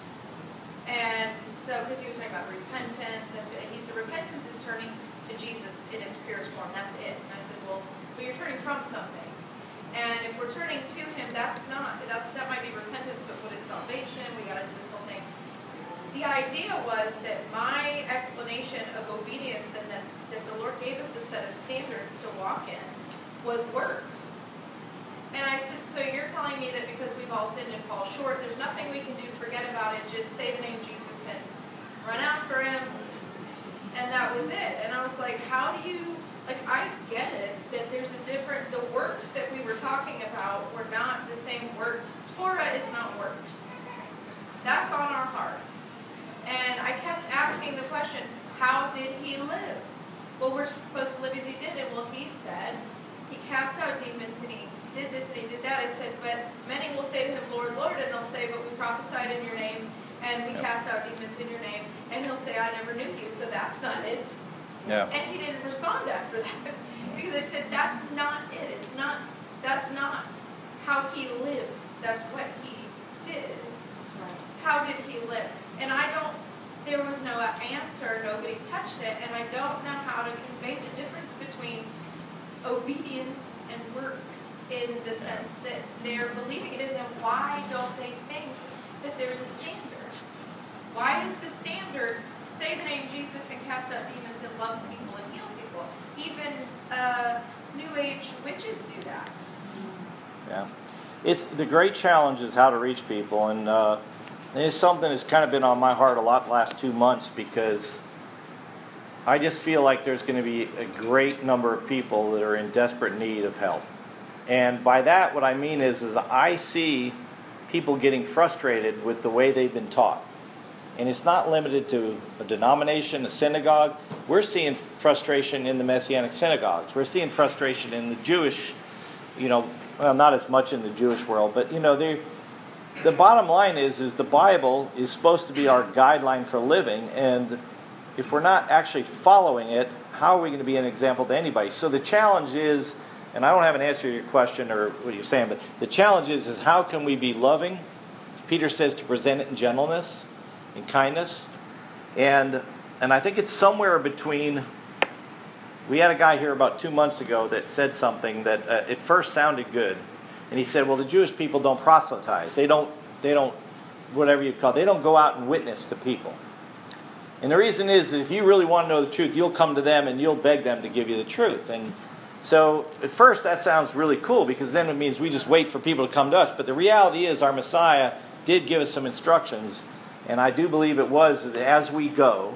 And so, because he was talking about repentance, he said, repentance is turning to Jesus in its purest form. That's it. And I said, well, but you're turning from something. And if we're turning to him, that might be repentance, but what is salvation? We got into this whole thing. The idea was that my explanation of obedience and that the Lord gave us a set of standards to walk in was works. And I said, so you're telling me that because we've all sinned and fall short, there's nothing we can do, forget about it, just say the name Jesus and run after him, and that was it. And I was like, how do you, I get it, that there's the works that we were talking about were not the same works. Torah is not works. That's on our hearts. And I kept asking the question, how did he live? Well, we're supposed to live as he did it. Well, he said, he cast out demons and he did this and he did that. I said, but many will say to him, Lord, Lord, and they'll say, but we prophesied in your name and we cast out demons in your name. And he'll say, I never knew you, so that's not it. Yeah. And he didn't respond after that because I said, that's not it. That's not how he lived. That's what he did. That's right. How did he live? And there was no answer, nobody touched it, and I don't know how to convey the difference between obedience and works in the sense that they're believing it is, and why don't they think that there's a standard? Why is the standard say the name Jesus and cast out demons and love people and heal people? Even New Age witches do that. Yeah. It's the great challenge is how to reach people, and it's something that's kind of been on my heart a lot the last 2 months because I just feel like there's going to be a great number of people that are in desperate need of help. And by that, what I mean is I see people getting frustrated with the way they've been taught. And it's not limited to a denomination, a synagogue. We're seeing frustration in the Messianic synagogues. We're seeing frustration in the Jewish, well, not as much in the Jewish world, but, the bottom line is the Bible is supposed to be our guideline for living, and if we're not actually following it, how are we going to be an example to anybody? So the challenge is, and I don't have an answer to your question or what you're saying, but the challenge is how can we be loving? As Peter says, to present it in gentleness, in kindness, and I think it's somewhere between. We had a guy here about 2 months ago that said something that at first sounded good. And he said, well, the Jewish people don't proselytize. They don't, whatever you call it, they don't go out and witness to people. And the reason is if you really want to know the truth, you'll come to them and you'll beg them to give you the truth. And so at first that sounds really cool because then it means we just wait for people to come to us. But the reality is our Messiah did give us some instructions. And I do believe it was that as we go,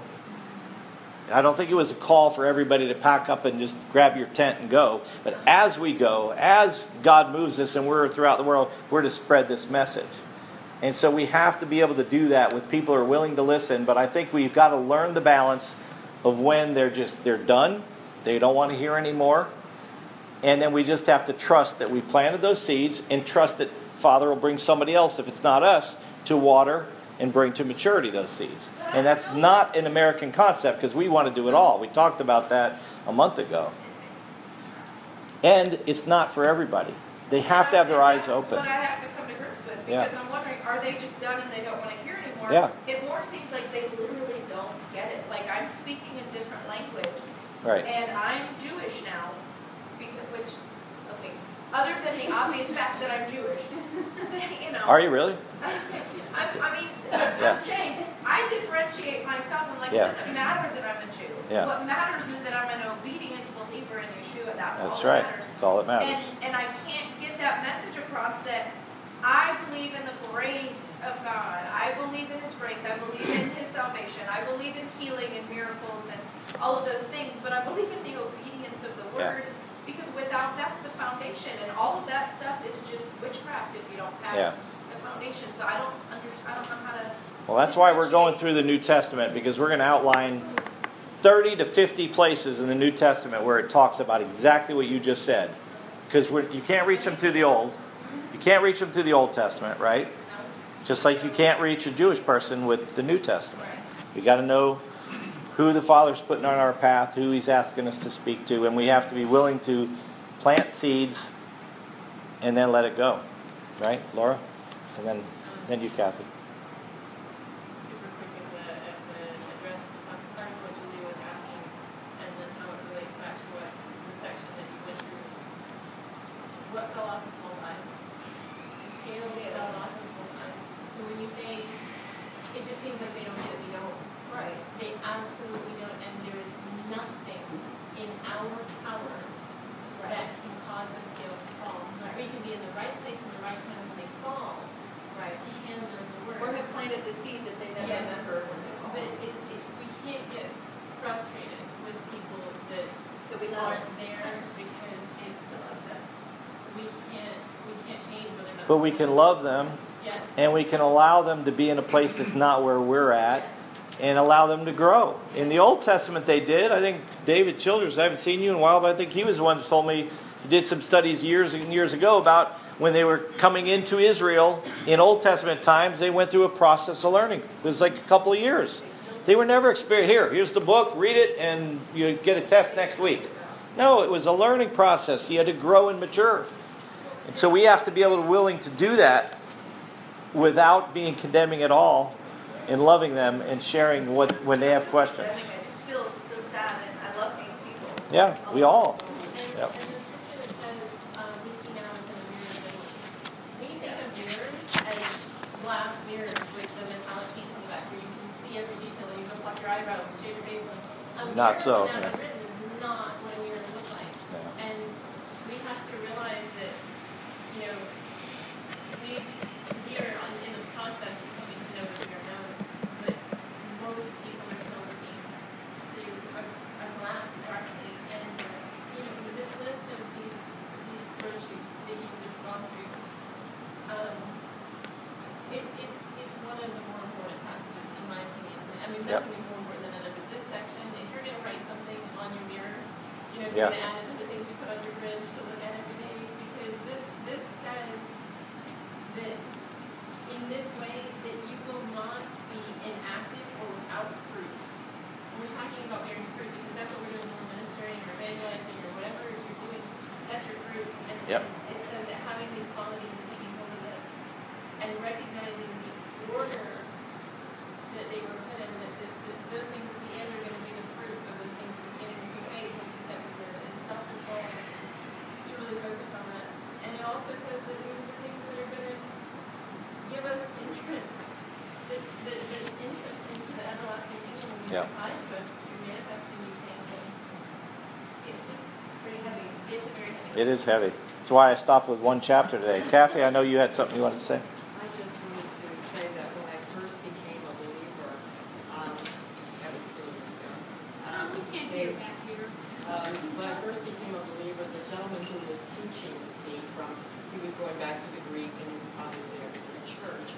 I don't think it was a call for everybody to pack up and just grab your tent and go. But as we go, as God moves us and we're throughout the world, we're to spread this message. And so we have to be able to do that with people who are willing to listen. But I think we've got to learn the balance of when they're done, they don't want to hear anymore. And then we just have to trust that we planted those seeds and trust that Father will bring somebody else, if it's not us, to water and bring to maturity those seeds. And that's not an American concept because we want to do it all. We talked about that a month ago. And it's not for everybody. They have to have their eyes open. That's what I have to come to grips with because I'm wondering, are they just done and they don't want to hear anymore? Yeah. It more seems like they literally don't get it. Like I'm speaking a different language. Right. And I'm Jewish now. Other than the obvious fact that I'm Jewish, you know. Are you really? I'm saying I differentiate myself. I'm like, it doesn't matter that I'm a Jew. Yeah. What matters is that I'm an obedient believer in Yeshua. That's all that right. matters. That's all that matters. And I can't get that message across that I believe in the grace of God. I believe in His grace. I believe in His salvation. I believe in healing and miracles and all of those things. But I believe in the obedience of the Word. Because without, that's the foundation, and all of that stuff is just witchcraft if you don't have the foundation. So I don't know how to. Well, that's why we're going through the New Testament, because we're going to outline 30 to 50 places in the New Testament where it talks about exactly what you just said. Because you can't reach them through the Old. You can't reach them through the Old Testament, right? Just like you can't reach a Jewish person with the New Testament. You got to know who the Father's putting on our path, who He's asking us to speak to, and we have to be willing to plant seeds and then let it go. Right, Laura? And then you, Kathy. Super quick as an address to some part of what Julie was asking, and then how it relates back to what the section that you went through. What fell off of Paul's eyes? The scales fell off of Paul's eyes. So when you say, it just seems like they don't get it, we don't. Right. They absolutely don't, and there is nothing in our power that can cause the scales to fall. Right. We can be in the right place in the right time when they fall Right. to handle the word. Or have planted the seed that they never remember when they fall. But we can't get frustrated with people that we love. aren't there because we can't change whether or not. But we can love them, Yes. and we can allow them to be in a place that's not where we're at. Yes. And allow them to grow. In the Old Testament they did. I think David Childers, I haven't seen you in a while, but I think he was the one that told me, he did some studies years and years ago about when they were coming into Israel in Old Testament times, they went through a process of learning. It was like a couple of years. They were never experienced. Here's the book, read it, and you get a test next week. No, it was a learning process. You had to grow and mature. And so we have to be able to willing to do that without being condemning at all, and loving them and sharing when they have questions. I just feel so sad, and I love these people. Yeah, we all. And Yep. the scripture that says, we see now as in a mirror, we think of mirrors as glass mirrors with the metallic piece in the back where you can see every detail and you go pluck your eyebrows and shave your face. Not so, Now yeah. it's written is not what a mirror looks like. Yeah. And we have to realize that, we are in the process of coming to know who we are known, but most people are still looking through a glass darkly. And with this list of these virtues that you've just gone through, it's one of the more important passages in my opinion. I mean, nothing is more important than another. But this section, if you're going to write something on your mirror, if you're going to add it to the things you put on your fridge to look at every day, because this says that in this way that you will not be inactive or without fruit. And we're talking about bearing fruit because that's what we're doing when we're ministering or evangelizing or whatever you're doing. That's your fruit. And it says that having these qualities and taking hold of this and recognizing the order that they were put in, that those things at the end are going to be the fruit of those things at the beginning. And so faith, as you said, is the self-control to really focus on that. And it also says that these are the things that are going to give us entrance. It's the entrance into the everlasting kingdom when you apply to us through manifesting these things. And it's just pretty heavy. It's a very heavy. It is heavy. That's why I stopped with one chapter today. Kathy, I know you had something you wanted to say. I just wanted to say that when I first became a believer, that was 3 years ago. We can't do it back here. When I first became a believer, the gentleman who was teaching me he was going back to the Greek and obviously I was in church.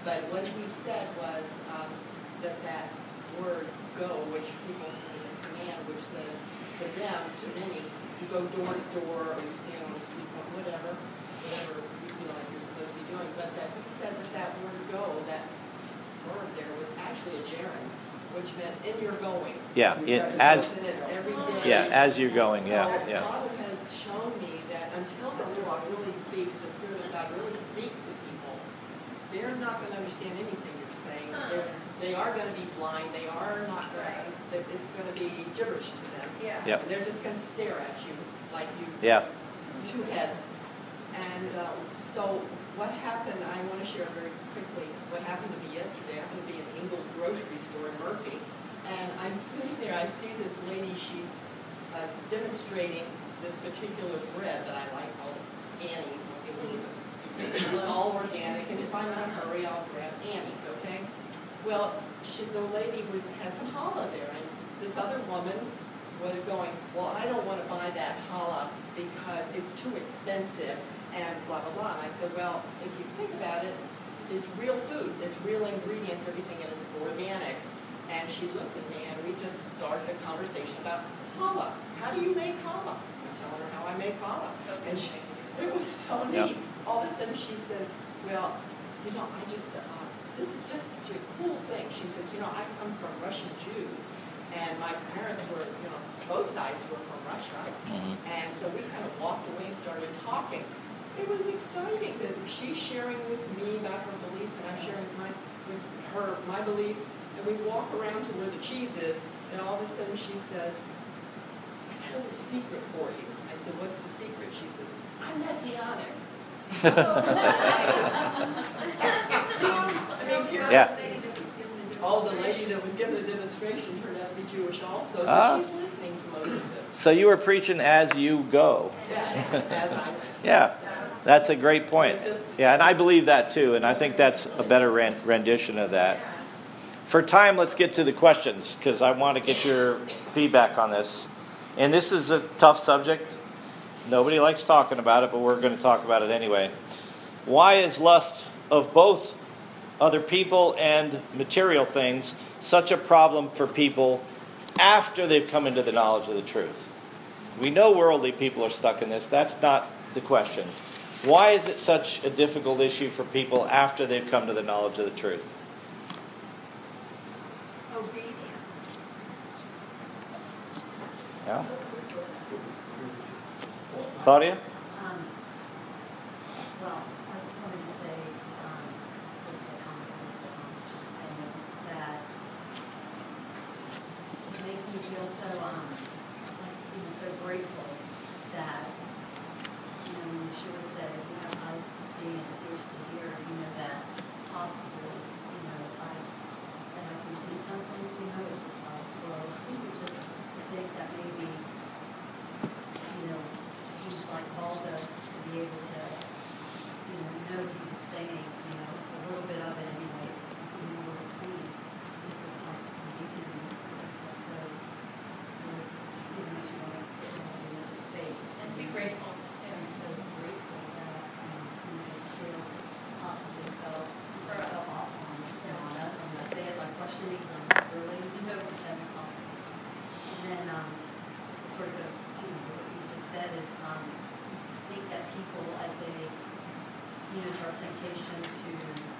But what he said was that word "go," which people is a command, which says to them, to many, you go door to door, or you stand on the street corner, whatever you feel like you're supposed to be doing. But that he said that word "go," that word there was actually a gerund, which meant in your going. Yeah, As every day. Yeah, as you're going. So Yeah, yeah. Father has shown me that until the Ruach really speaks, the Spirit of God really speaks to people, they're not going to understand anything you're saying. They are going to be blind. They are not going to, it's going to be gibberish to them. Yeah. Yep. They're just going to stare at you like you, Yeah. two heads. And so what happened, I want to share very quickly what happened to me yesterday. I happened to be in Ingles grocery store in Murphy. And I'm sitting there, I see this lady, she's demonstrating this particular bread that I like called Annie's. It's all organic, and if I'm in a hurry, I'll grab Annie's, okay? Well, the lady had some challah there, and this other woman was going, well, I don't want to buy that challah because it's too expensive, and blah, blah, blah. And I said, well, if you think about it, it's real food, it's real ingredients, everything, and it's organic. And she looked at me, and we just started a conversation about challah. How do you make challah? I'm telling her how I make challah. And it was so neat. Yep. All of a sudden she says, well, you know, I just, this is just such a cool thing. She says, you know, I come from Russian Jews, and my parents were, you know, both sides were from Russia. And so we kind of walked away and started talking. It was exciting that she's sharing with me about her beliefs, and I'm sharing with her my beliefs. And we walk around to where the cheese is, and all of a sudden she says, I got a little secret for you. I said, what's the secret? She says, I'm Messianic. Yeah. Oh, the lady that was giving the demonstration turned out to be Jewish also, so Ah. she's listening to most of this. So you were preaching as you go. Yes, as I went. Yeah. That's a great point. Yeah, and I believe that too, and I think that's a better rendition of that. For time, let's get to the questions, because I want to get your feedback on this. And this is a tough subject. Nobody likes talking about it, but we're going to talk about it anyway. Why is lust of both other people and material things such a problem for people after they've come into the knowledge of the truth? We know worldly people are stuck in this. That's not the question. Why is it such a difficult issue for people after they've come to the knowledge of the truth? Obedience. Yeah? Claudia? Well, I just wanted to say, just a comment on what she was saying, that it makes me feel so, so grateful that, when Yeshua said, if you have eyes to see and ears to hear, that possibly, that I can see something, it's just like, well, just to think that maybe, he's like called us to be able to, know he was saying, a little bit of it anyway, what we see. It's just like amazing. It's like so, it makes you want to get in your face. And be grateful. I'm so grateful that, skills possibly fell For us. off on us. I'm going to say it like questioning because I'm not really, that be possible. And then, it sort of goes, what you just said is, I think that people, as they, it's our temptation to,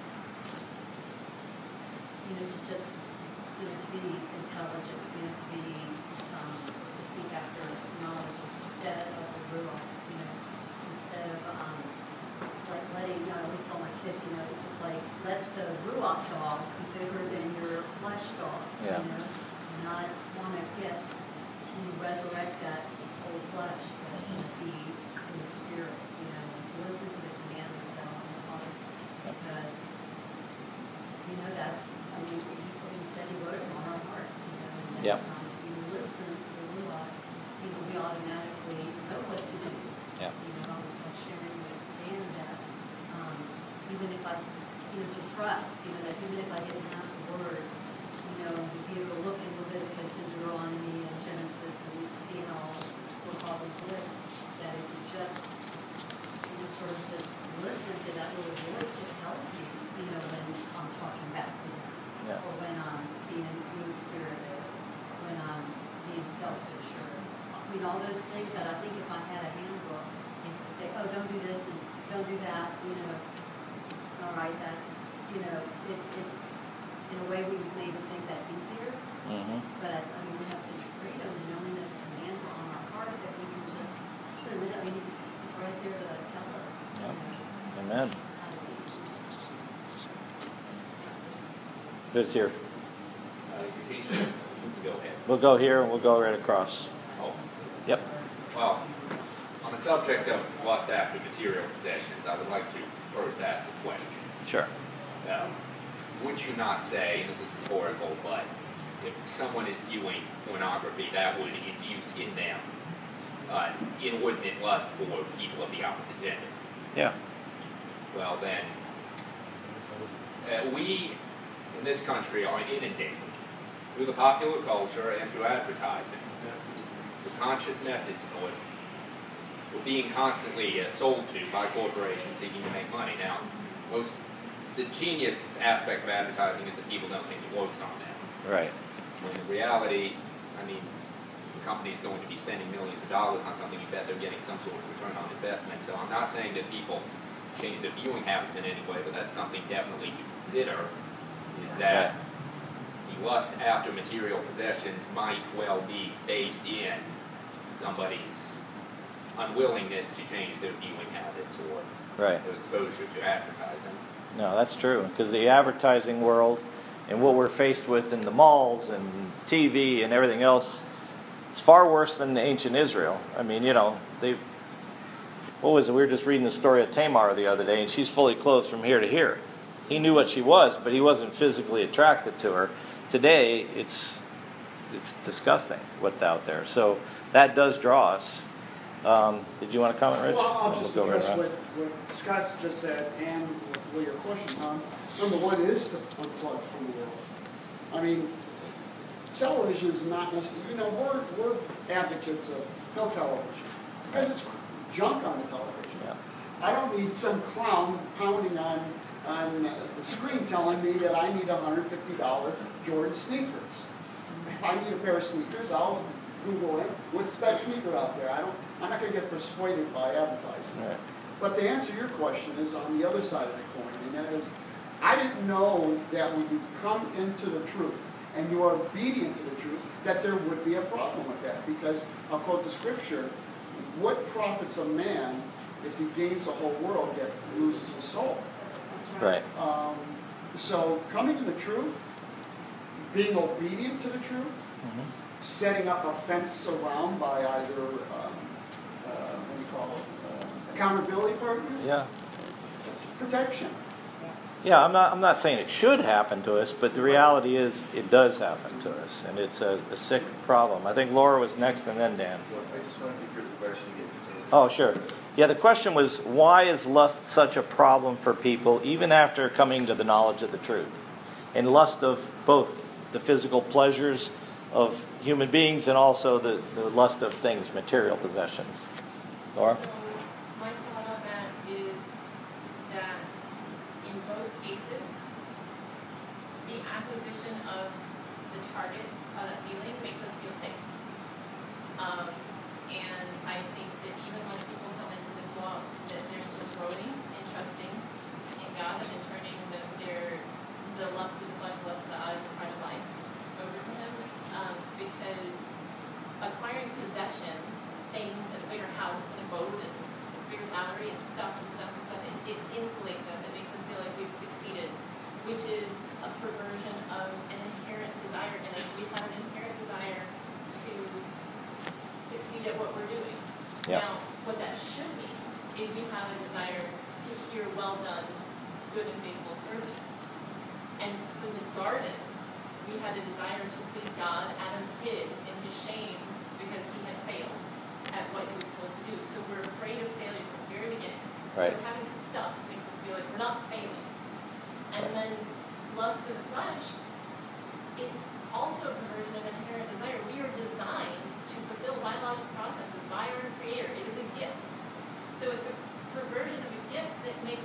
to just, to be intelligent, to be, to seek after knowledge instead of the Ruach, instead of, like letting, I always tell my kids, it's like, let the Ruach dog be bigger than your flesh dog, Yeah. Not want to resurrect that old flesh, but be in the spirit, listen to the commandments that are on the Father, because, that's, he said he wrote them on our hearts, and Yep. if you listen to the Ruach, we automatically know what to do. Yep. I was sharing with Dan that, even if I, to trust, that even if I didn't have the word, you'd be able to look in Leviticus and Deuteronomy and Genesis and see how forefathers lived, that if you just, sort of just listening to that little voice that tells you, when I'm talking back to you. Yeah. Or when I'm being mean-spirited, when I'm being selfish, or, all those things that I think if I had a handbook, it would say, oh, don't do this and don't do that, all right, that's, it's, in a way we would maybe think that's easier, Mm-hmm. but, we have such freedom in knowing that the commands are on our heart that we can just submit, it's right there to tell us. Yep. How Amen. to be. Who's here? You can go ahead. We'll go here and we'll go right across. Oh, Yep. well, on the subject of lust after material possessions, I would like to first ask a question. Sure. Would you not say, and this is rhetorical, but if someone is viewing pornography, that would induce in them inordinate lust for people of the opposite gender? Yeah. Well, then, we in this country are inundated through the popular culture and through advertising. Subconscious message, or we're being constantly sold to by corporations seeking to make money. Now, the genius aspect of advertising is that people don't think it works on them. Right. When in reality, the company's going to be spending millions of dollars on something, you bet they're getting some sort of return on investment. So I'm not saying that people change their viewing habits in any way, but that's something definitely to consider, is that the lust after material possessions might well be based in somebody's unwillingness to change their viewing habits or Right. their exposure to advertising. No, that's true. Because the advertising world and what we're faced with in the malls and TV and everything else is far worse than ancient Israel. What was it? We were just reading the story of Tamar the other day, and she's fully clothed from here to here. He knew what she was, but he wasn't physically attracted to her. Today, it's disgusting what's out there. So that does draw us. Did you want to comment, Rich? Well, I'll We'll just go right address around. what Scott's just said and what your question, Tom. Number one is to unplug from the world. Television is not necessarily, we're advocates of no television because it's junk on the television. Yeah. I don't need some clown pounding on the screen telling me that I need $150 Jordan sneakers. If I need a pair of sneakers, I'll Google it. What's the best sneaker out there? I'm not going to get persuaded by advertising. Right. But to answer your question is on the other side of the coin, and that is, I didn't know that when you come into the truth and you are obedient to the truth, that there would be a problem with that. Because I'll quote the scripture, what profits a man if he gains the whole world yet loses his soul? Right. So coming to the truth, being obedient to the truth, Mm-hmm. setting up a fence around by either, accountability partners. Yeah. It's protection. Yeah, I'm not saying it should happen to us, but the reality is it does happen to us, and it's a sick problem. I think Laura was next, and then Dan. Well, I just wanted to hear the question again. Oh, sure. Yeah, the question was, why is lust such a problem for people even after coming to the knowledge of the truth? And lust of both the physical pleasures of human beings and also the lust of things, material possessions. Laura? So my thought on that is that in both cases, the acquisition of the target of that feeling makes us feel safe. And I think that even when people come into this walk, that they're still growing and trusting in God and turning the lust of the flesh, the lust of the eyes, the pride of life over to Him. Because acquiring possessions, things, and a bigger house and a boat and a bigger salary and stuff, it insulates us. It makes us feel like we've succeeded, which is a perversion of an inherent desire in us. We have an inherent desire to succeed at what we're doing. Yeah. Now, what that should mean is we have a desire to hear, well done, good and faithful servant. And from the garden, we had a desire to please God. Adam hid in his shame because he had failed at what he was told to do. So we're afraid of failure from the very beginning. Right. So having stuff makes us feel like we're not failing. And then lust of the flesh, it's also a perversion of an inherent desire. We are designed to fulfill biological processes by our Creator. It is a gift. So it's a perversion of a gift that makes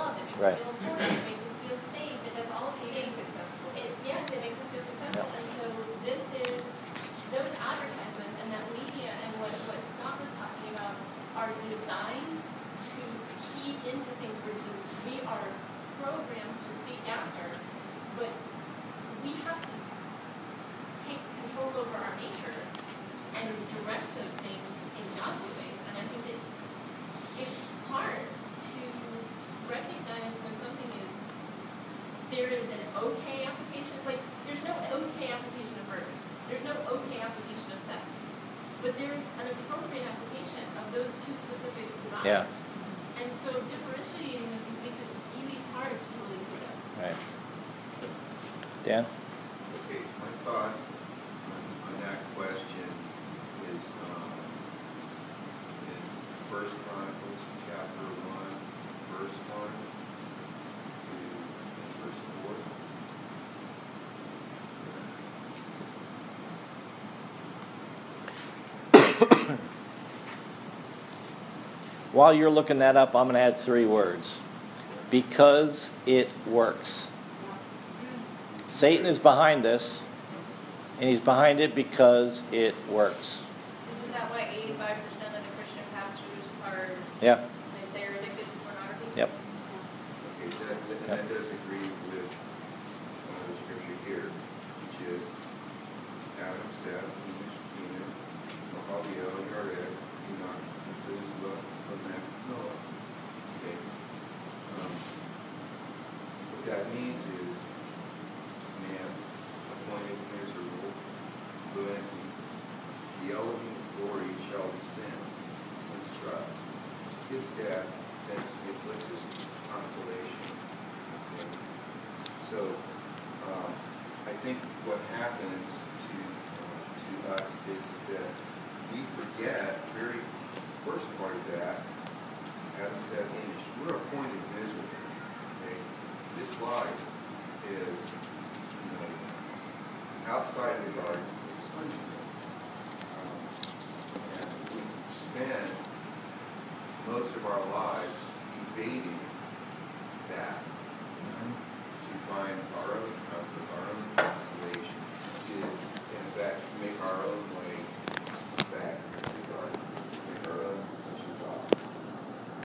loved, it makes Right. us feel important, it makes us feel safe, it does all of these Being things. successful. Yes, it makes us feel successful, and so this is, those advertisements and that media and what Scott was talking about are designed to key into things we are programmed to seek after, but we have to take control over our nature and direct those things in godly ways, and I think that it's hard to recognize when something is, there is an okay application, like, there's no okay application of murder. There's no okay application of theft. But there's an appropriate application of those two specific desires. Yeah. And so differentiating those things makes it really hard to totally put up. Right. Dan? Okay, my thought on that question is in 1 Chronicles chapter 1, verse 1 to verse 4. While you're looking that up, I'm going to add 3 words. Because it works. Satan is behind this, and he's behind it because it works. Isn't that why 85% of the Christian pastors are, Yeah. they say, are addicted to pornography? Yep. Okay, that does agree with the scripture here, which is Adam said, Enoch, Mahalalel, Yared, Enoch, Methuselah, Lamech, Noah. Okay. What that means is man appointed miserable, good, the element of glory shall descend and strut. His death sends to the afflicted consolation. Okay. So, I think what happens to us is that we forget the very first part of that. Adam said, Enoch, we're appointed miserable. Okay? This life is, outside of the garden is punishment. And we spend most of our lives evading that to find our own comfort, our own consolation,